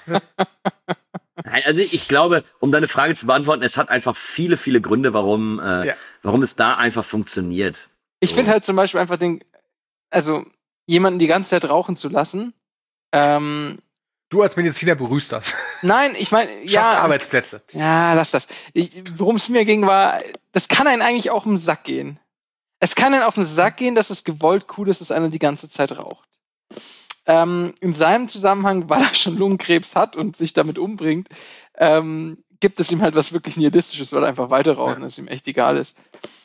Also ich glaube, um deine Frage zu beantworten, es hat einfach viele, viele Gründe, warum, äh, ja. warum es da einfach funktioniert.
Ich
so.
finde halt zum Beispiel einfach den... Also, jemanden die ganze Zeit rauchen zu lassen... Ähm,
du als Mediziner berührst das.
Nein, ich meine, ja.
Schafft Arbeitsplätze.
Ja, lass das. Worum es mir ging, war, das kann einen eigentlich auch um den Sack gehen. Es kann einen auf den Sack gehen, dass es gewollt cool ist, dass einer die ganze Zeit raucht. Ähm, in seinem Zusammenhang, weil er schon Lungenkrebs hat und sich damit umbringt, ähm, gibt es ihm halt was wirklich Nihilistisches, weil er einfach weiter rauchen, ja. dass ihm echt egal ist.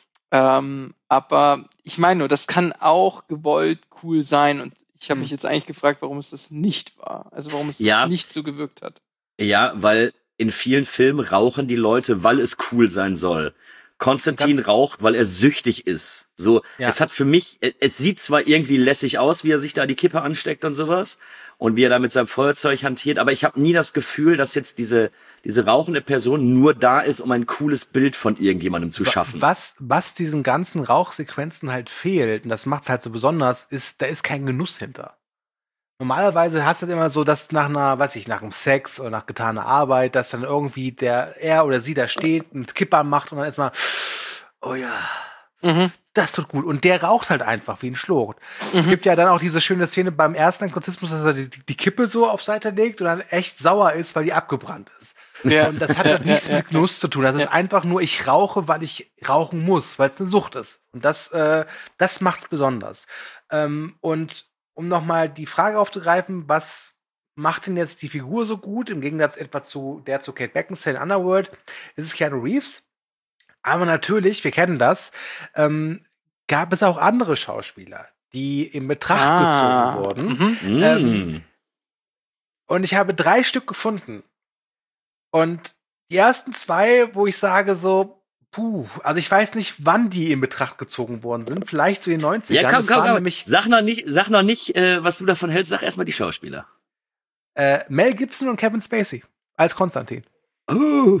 Ähm, aber ich meine nur, das kann auch gewollt cool sein und ich habe mich jetzt eigentlich gefragt, warum es das nicht war. Also warum es
ja.
das nicht so gewirkt hat.
Ja, weil in vielen Filmen rauchen die Leute, weil es cool sein soll. Konstantin Ganz raucht, weil er süchtig ist. So, ja. es hat für mich, es sieht zwar irgendwie lässig aus, wie er sich da die Kippe ansteckt und sowas und wie er da mit seinem Feuerzeug hantiert, aber ich habe nie das Gefühl, dass jetzt diese diese rauchende Person nur da ist, um ein cooles Bild von irgendjemandem zu schaffen.
Was was diesen ganzen Rauchsequenzen halt fehlt, und das macht's halt so besonders, ist, da ist kein Genuss hinter. Normalerweise hast du halt immer so, dass nach einer, weiß ich, nach einem Sex oder nach getaner Arbeit, dass dann irgendwie der, er oder sie da steht, einen Kipper macht und dann erstmal, oh ja, mhm. das tut gut. Und der raucht halt einfach wie ein Schlucht. Mhm. Es gibt ja dann auch diese schöne Szene beim ersten Anglizismus, dass er die, die Kippe so auf Seite legt und dann echt sauer ist, weil die abgebrannt ist. Ja. Und das hat halt nichts ja, ja, mit Genuss ja. zu tun. Das ja. ist einfach nur, ich rauche, weil ich rauchen muss, weil es eine Sucht ist. Und das, äh, das macht's besonders. Ähm, und um nochmal die Frage aufzugreifen, was macht denn jetzt die Figur so gut, im Gegensatz etwa zu der zu Kate Beckinsale in Underworld, ist es Keanu Reeves. Aber natürlich, wir kennen das, ähm, gab es auch andere Schauspieler, die in Betracht ah. gezogen wurden. Mhm. Ähm, und ich habe drei Stück gefunden. Und die ersten zwei, wo ich sage so, puh, also ich weiß nicht, wann die in Betracht gezogen worden sind. Vielleicht so in den neunzigern.
Ja, komm, komm, komm. Sag noch nicht, sag noch nicht äh, was du davon hältst. Sag erstmal die Schauspieler.
Äh, Mel Gibson und Kevin Spacey als Konstantin.
Oh.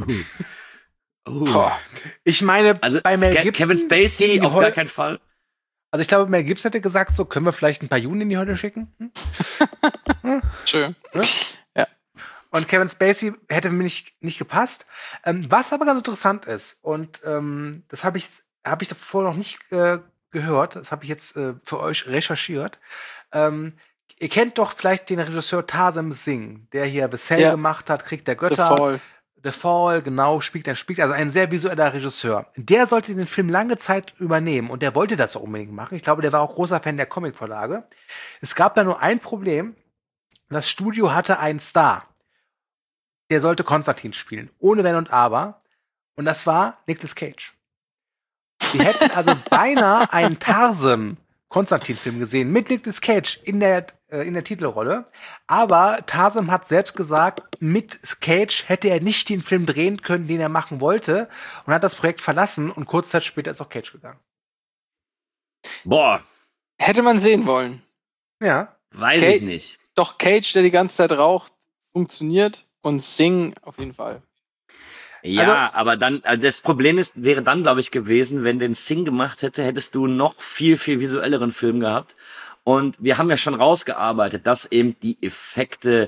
oh.
Ich meine,
also,
bei Mel Gibson...
Kevin Spacey auf gar keinen Fall.
Also ich glaube, Mel Gibson hätte gesagt, so, können wir vielleicht ein paar Juden in die Hölle schicken? Hm? hm?
Schön.
Hm? Ja. Und Kevin Spacey hätte mir nicht, nicht gepasst. Ähm, was aber ganz interessant ist, und ähm, das habe ich, hab ich davor noch nicht äh, gehört, das habe ich jetzt äh, für euch recherchiert. Ähm, ihr kennt doch vielleicht den Regisseur Tarsem Singh, der hier The Cell ja. gemacht hat, Krieg der Götter.
The Fall.
The Fall, genau, spielt er spielt, also ein sehr visueller Regisseur. Der sollte den Film lange Zeit übernehmen und der wollte das auch unbedingt machen. Ich glaube, der war auch großer Fan der Comicvorlage. Es gab da nur ein Problem. Das Studio hatte einen Star. der sollte Konstantin spielen, ohne Wenn und Aber. Und das war Nicolas Cage. Sie hätten also beinahe einen Tarsem-Konstantin-Film gesehen mit Nicolas Cage in der, äh, in der Titelrolle. Aber Tarsem hat selbst gesagt, mit Cage hätte er nicht den Film drehen können, den er machen wollte, und hat das Projekt verlassen, und kurz Zeit später ist auch Cage gegangen.
Boah.
Hätte man sehen wollen.
Ja.
Weiß
Cage,
ich nicht.
Doch Cage, der die ganze Zeit raucht, funktioniert, und Sing auf jeden Fall.
Ja,
also,
aber dann, also das Problem ist, wäre dann, glaube ich, gewesen, wenn den Sing gemacht hätte, hättest du noch viel, viel visuelleren Film gehabt. Und wir haben ja schon rausgearbeitet, dass eben die Effekte,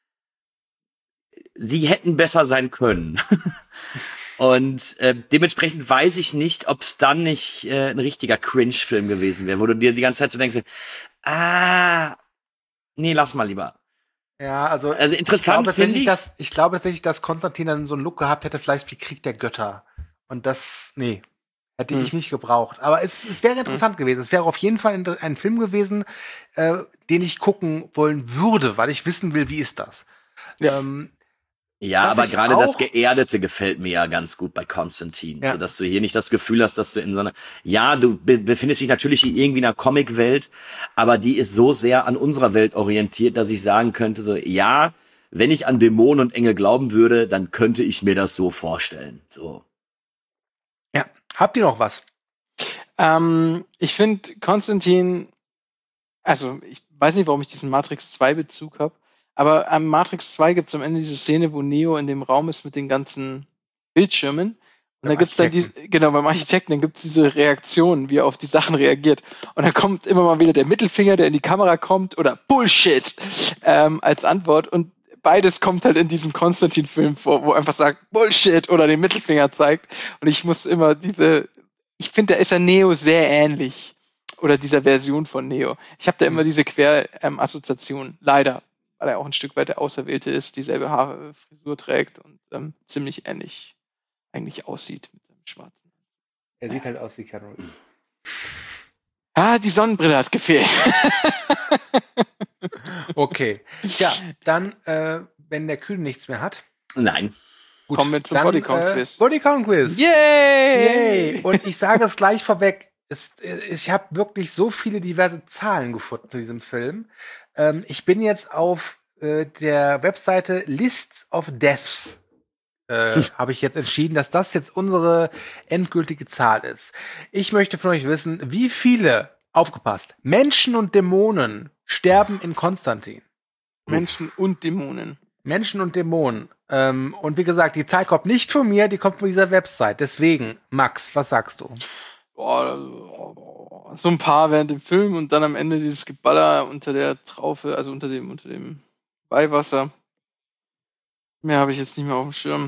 sie hätten besser sein können. Und äh, dementsprechend weiß ich nicht, ob es dann nicht äh, ein richtiger Cringe-Film gewesen wäre, wo du dir die ganze Zeit so denkst, ah, nee, lass mal lieber.
Ja, also,
also interessant finde ich.
Dass, ich glaube tatsächlich, dass Konstantin dann so einen Look gehabt hätte, vielleicht wie Krieg der Götter. Und das, nee, hätte hm. ich nicht gebraucht. Aber es, es wäre interessant hm. gewesen. Es wäre auf jeden Fall ein, ein Film gewesen, äh, den ich gucken wollen würde, weil ich wissen will, wie ist das.
Ja.
Ähm,
Ja, aber gerade das Geerdete gefällt mir ja ganz gut bei Konstantin,
ja.
so dass du hier nicht das Gefühl hast, dass du in so einer, ja, du be- befindest dich natürlich irgendwie in einer Comic-Welt, aber die ist so sehr an unserer Welt orientiert, dass ich sagen könnte, so, ja, wenn ich an Dämonen und Engel glauben würde, dann könnte ich mir das so vorstellen, so.
Ja, habt ihr noch was?
Ähm, ich finde Konstantin, also ich weiß nicht, warum ich diesen Matrix zwei Bezug habe, aber am Matrix zwei gibt es am Ende diese Szene, wo Neo in dem Raum ist mit den ganzen Bildschirmen. Und beim da gibt's dann die, genau, beim Architekten, dann gibt's diese Reaktionen, wie er auf die Sachen reagiert. Und dann kommt immer mal wieder der Mittelfinger, der in die Kamera kommt, oder Bullshit ähm, als Antwort. Und beides kommt halt in diesem Konstantin-Film vor, wo er einfach sagt Bullshit oder den Mittelfinger zeigt. Und ich muss immer diese, ich finde, da ist er Neo sehr ähnlich. Oder dieser Version von Neo. Ich habe da immer diese Quer-Assoziation, ähm, leider. Weil er auch ein Stück weit der Auserwählte ist, dieselbe Haare, Frisur trägt und ähm, ziemlich ähnlich eigentlich aussieht mit seinem Schwarzen.
Er sieht halt aus wie Keanu Reeves.
Ah, die Sonnenbrille hat gefehlt.
Okay. Ja, dann, äh, wenn der Kühn nichts mehr hat.
Nein.
Gut, kommen wir zum Bodycount-Quiz.
Äh, Bodycount-Quiz.
Yay!
Yay! Und ich sage es gleich vorweg, es, ich habe wirklich so viele diverse Zahlen gefunden zu diesem Film. Ähm, ich bin jetzt auf äh, der Webseite List of Deaths. Äh, habe ich jetzt entschieden, dass das jetzt unsere endgültige Zahl ist. Ich möchte von euch wissen, wie viele, aufgepasst, Menschen und Dämonen sterben in Konstantin.
Menschen und Dämonen.
Menschen und Dämonen. Ähm, und wie gesagt, die Zahl kommt nicht von mir, die kommt von dieser Website. Deswegen, Max, was sagst du?
Boah, so ein paar während dem Film und dann am Ende dieses Geballer unter der Traufe, also unter dem, unter dem Weihwasser. Mehr habe ich jetzt nicht mehr auf dem Schirm.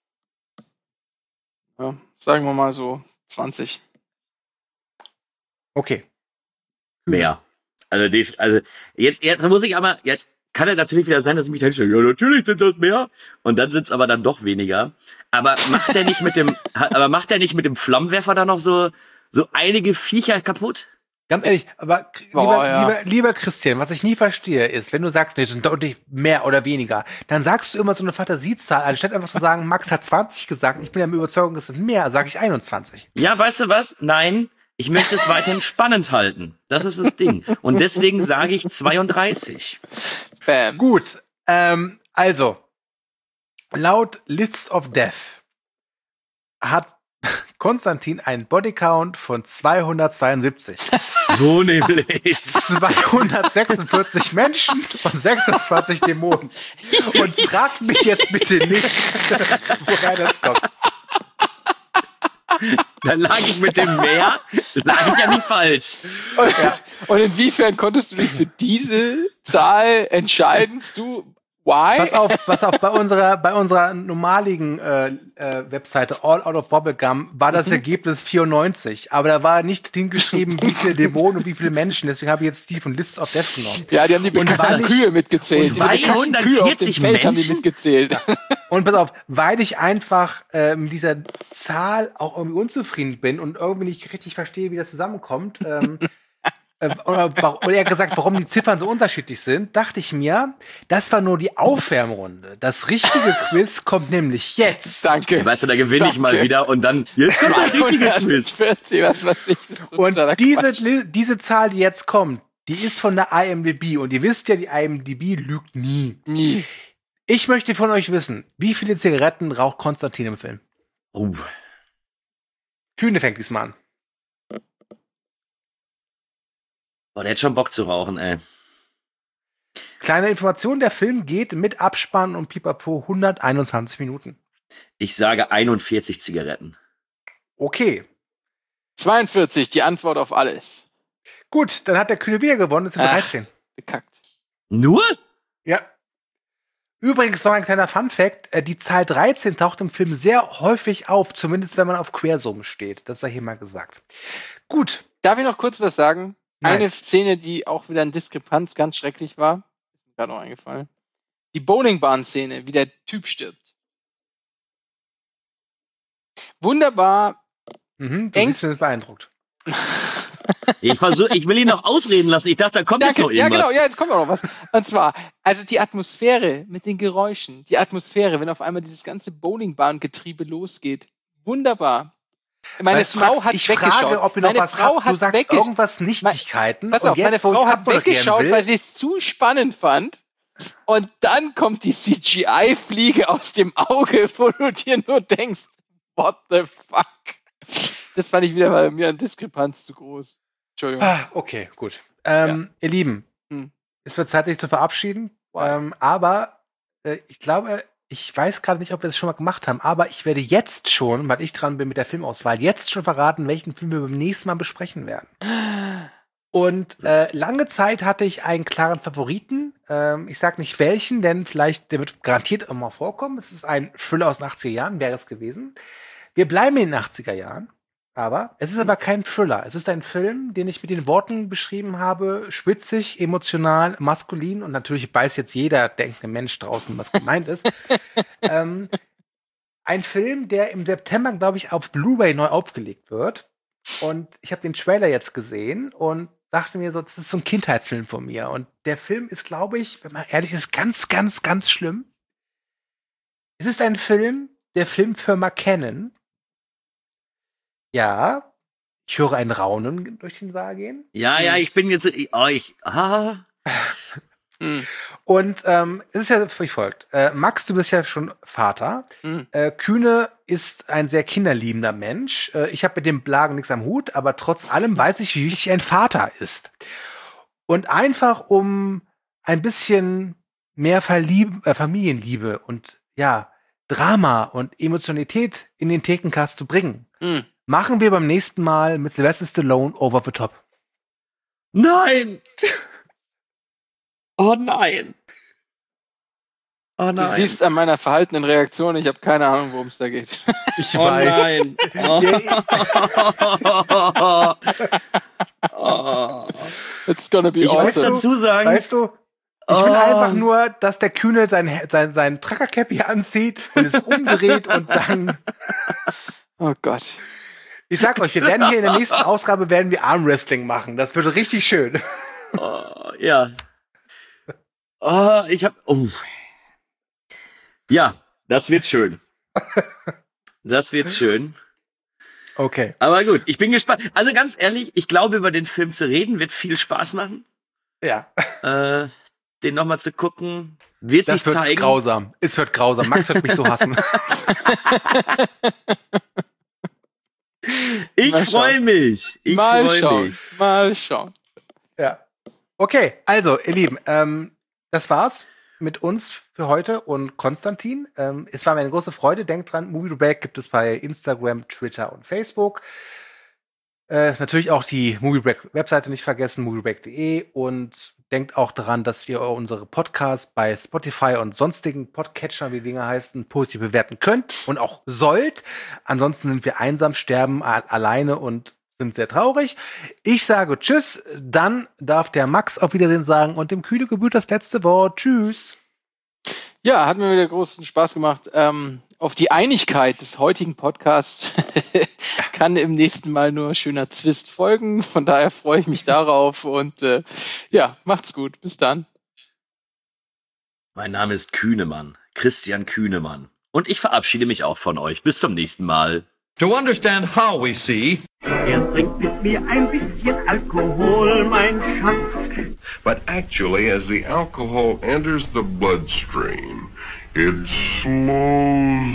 Ja, sagen wir mal so zwanzig.
Okay.
Mehr. Also, die, also jetzt, jetzt muss ich aber, jetzt kann es natürlich wieder sein, dass ich mich dann stelle, ja, natürlich sind das mehr. Und dann sind es aber dann doch weniger. Aber macht der nicht mit dem, aber macht der nicht mit dem Flammenwerfer da noch so, so einige Viecher kaputt?
Ganz ehrlich, aber
Boah,
lieber,
ja.
lieber, lieber Christian, was ich nie verstehe, ist, wenn du sagst, nee, es sind deutlich mehr oder weniger, dann sagst du immer so eine Fantasiezahl, anstatt einfach zu sagen, Max hat zwanzig gesagt, ich bin der Überzeugung, es sind mehr, sage ich einundzwanzig.
Ja, weißt du was? Nein, ich möchte es weiterhin spannend halten. Das ist das Ding. Und deswegen sage ich zweiunddreißig.
Bam.
Gut, ähm, also, laut List of Death hat Konstantin einen Bodycount von zweihundertzweiundsiebzig.
So nämlich.
zweihundertsechsundvierzig Menschen und sechsundzwanzig Dämonen. Und fragt mich jetzt bitte nicht, woher das kommt.
Dann lag ich mit dem Meer, lag ich ja nicht falsch.
Und, ja. Und inwiefern konntest du dich für diese Zahl entscheiden? Du, why?
Pass auf, pass auf, bei unserer, bei unserer normaligen äh, äh, Webseite All Out of Bubblegum war das mhm. Ergebnis vierundneunzig. Aber da war nicht hingeschrieben, wie viele Dämonen und wie viele Menschen. Deswegen habe ich jetzt die von List of Death genommen.
Ja, die haben die bekannten Kühe mitgezählt.
zweihundertvierzig
Feld
Menschen
haben die mitgezählt.
Und pass auf, weil ich einfach äh, mit dieser Zahl auch irgendwie unzufrieden bin und irgendwie nicht richtig verstehe, wie das zusammenkommt, ähm, äh, oder, oder eher gesagt, warum die Ziffern so unterschiedlich sind, dachte ich mir, das war nur die Aufwärmrunde. Das richtige Quiz kommt nämlich jetzt.
Danke.
Weißt du, da gewinne ich mal wieder und dann jetzt kommt der richtige Quiz.
vierzig, was weiß ich. Das ist
Und
totaler
diese,
Quatsch.
Li- diese Zahl, die jetzt kommt, die ist von der I M D B. Und ihr wisst ja, die I M D B lügt nie.
Nie.
Ich möchte von euch wissen, wie viele Zigaretten raucht Konstantin im Film?
Oh.
Kühne fängt diesmal an.
Oh, der hat schon Bock zu rauchen, ey.
Kleine Information, der Film geht mit Abspann und Pipapo hunderteinundzwanzig Minuten.
Ich sage einundvierzig Zigaretten.
Okay.
zweiundvierzig, die Antwort auf alles.
Gut, dann hat der Kühne wieder gewonnen, es sind
Ach.
dreizehn.
Bekackt.
Nur?
Ja. Übrigens noch ein kleiner Funfact, äh, die Zahl dreizehn taucht im Film sehr häufig auf, zumindest wenn man auf Quersummen steht. Das sei hier mal gesagt. Gut.
Darf ich noch kurz was sagen?
Nein.
Eine Szene, die auch wieder eine Diskrepanz ganz schrecklich war, ist mir gerade noch eingefallen. Die Bowlingbahn-Szene, wie der Typ stirbt. Wunderbar.
Mhm, du
Ängst-
bist beeindruckt.
Ich versuche, ich will ihn noch ausreden lassen. Ich dachte, da kommt jetzt
Danke.
noch
Ja,
irgendwas.
genau, ja, jetzt kommt auch noch was. Und zwar, also die Atmosphäre mit den Geräuschen, die Atmosphäre, wenn auf einmal dieses ganze Bowlingbahn-Getriebe losgeht. Wunderbar. Meine
Weißt du,
Frau
Max,
hat
ich
weggeschaut.
frage, ob ihr noch
meine
was
Frau
habt.
hat
Du sagst
weggesch-
irgendwas Nichtigkeiten.
Pass
und
auf, meine
jetzt, wo
Frau
ich
hat
abmoderieren
weggeschaut,
will,
weil sie es zu spannend fand. Und dann kommt die C G I-Fliege aus dem Auge, wo du dir nur denkst, what the fuck? Das fand ich wieder bei mir an Diskrepanz zu groß. Entschuldigung.
Ah, okay, gut. Ähm, Ihr Lieben,
Hm.
es wird Zeit, sich zu verabschieden. Ähm, aber äh, ich glaube, ich weiß gerade nicht, ob wir das schon mal gemacht haben, aber ich werde jetzt schon, weil ich dran bin mit der Filmauswahl, jetzt schon verraten, welchen Film wir beim nächsten Mal besprechen werden. Und äh, lange Zeit hatte ich einen klaren Favoriten. Ähm, ich sag nicht welchen, denn vielleicht, der wird garantiert auch mal vorkommen. Es ist ein Thriller aus den achtziger Jahren, wäre es gewesen. Wir bleiben in den achtziger Jahren. Aber es ist aber kein Thriller. Es ist ein Film, den ich mit den Worten beschrieben habe: spitzig, emotional, maskulin. Und natürlich weiß jetzt jeder denkende Mensch draußen, was gemeint ist. ähm, ein Film, der im September, glaube ich, auf Blu-ray neu aufgelegt wird. Und ich habe den Trailer jetzt gesehen und dachte mir so, das ist so ein Kindheitsfilm von mir. Und der Film ist, glaube ich, wenn man ehrlich ist, ganz, ganz, ganz schlimm. Es ist ein Film der Filmfirma Canon. Ja, ich höre ein Raunen durch den Saal gehen.
Ja, ja, ich bin jetzt. Oh, ich. Ah.
Und ähm, es ist ja wie folgt. Äh, Max, du bist ja schon Vater.
Mhm.
Äh, Kühne ist ein sehr kinderliebender Mensch. Äh, ich habe mit dem Blagen nichts am Hut, aber trotz allem weiß ich, wie wichtig ein Vater ist. Und einfach um ein bisschen mehr Verlieb äh, Familienliebe und ja, Drama und Emotionalität in den Thekencast zu bringen,
Mhm.
machen wir beim nächsten Mal mit Sylvester Stallone Over the Top.
Nein! Oh nein! Oh
Du
nein!
siehst an meiner verhaltenen Reaktion, ich habe keine Ahnung, worum es da geht.
Ich
Oh nein! Oh.
It's gonna be
Ich muss
awesome.
dazu sagen,
Weißt du, ich will
Oh.
einfach nur, dass der Kühne sein, sein, sein Trucker-Cap hier anzieht und es umdreht und dann.
Oh Gott.
Ich sag euch, wir werden hier in der nächsten Ausgabe werden wir Armwrestling machen. Das wird richtig schön.
oh, ja. Oh, ich hab. Oh. Ja, das wird schön. Das wird schön.
Okay.
Aber gut, ich bin gespannt. Also ganz ehrlich, ich glaube, über den Film zu reden wird viel Spaß machen.
Ja.
Äh, den nochmal zu gucken, wird
Das
sich
wird
zeigen.
grausam. Es wird grausam. Max wird mich so hassen.
Ich
Mal
freue
schauen.
mich. Ich
Mal
freue
schauen.
mich.
Mal schauen.
Ja. Okay, also, ihr Lieben, ähm, das war's mit uns für heute und Konstantin. Ähm, es war mir eine große Freude. Denkt dran, Movie Break gibt es bei Instagram, Twitter und Facebook. Äh, natürlich auch die Movie Break Webseite nicht vergessen, moviebreak punkt de, und denkt auch daran, dass ihr unsere Podcasts bei Spotify und sonstigen Podcatchern, wie die Dinger heißen, positiv bewerten könnt und auch sollt. Ansonsten sind wir einsam, sterben a- alleine und sind sehr traurig. Ich sage Tschüss, dann darf der Max auf Wiedersehen sagen und dem Kühne gebührt das letzte Wort. Tschüss.
Ja, hat mir wieder großen Spaß gemacht. Ähm, auf die Einigkeit des heutigen Podcasts kann im nächsten Mal nur schöner Zwist folgen. Von daher freue ich mich darauf und äh, ja, macht's gut. Bis dann.
Mein Name ist Kühnemann, Christian Kühnemann. Und ich verabschiede mich auch von euch. Bis zum nächsten Mal.
To understand how we see,
erst trink mit mir ein bisschen Alkohol, mein Schatz.
But actually, as the alcohol enters the bloodstream, it slows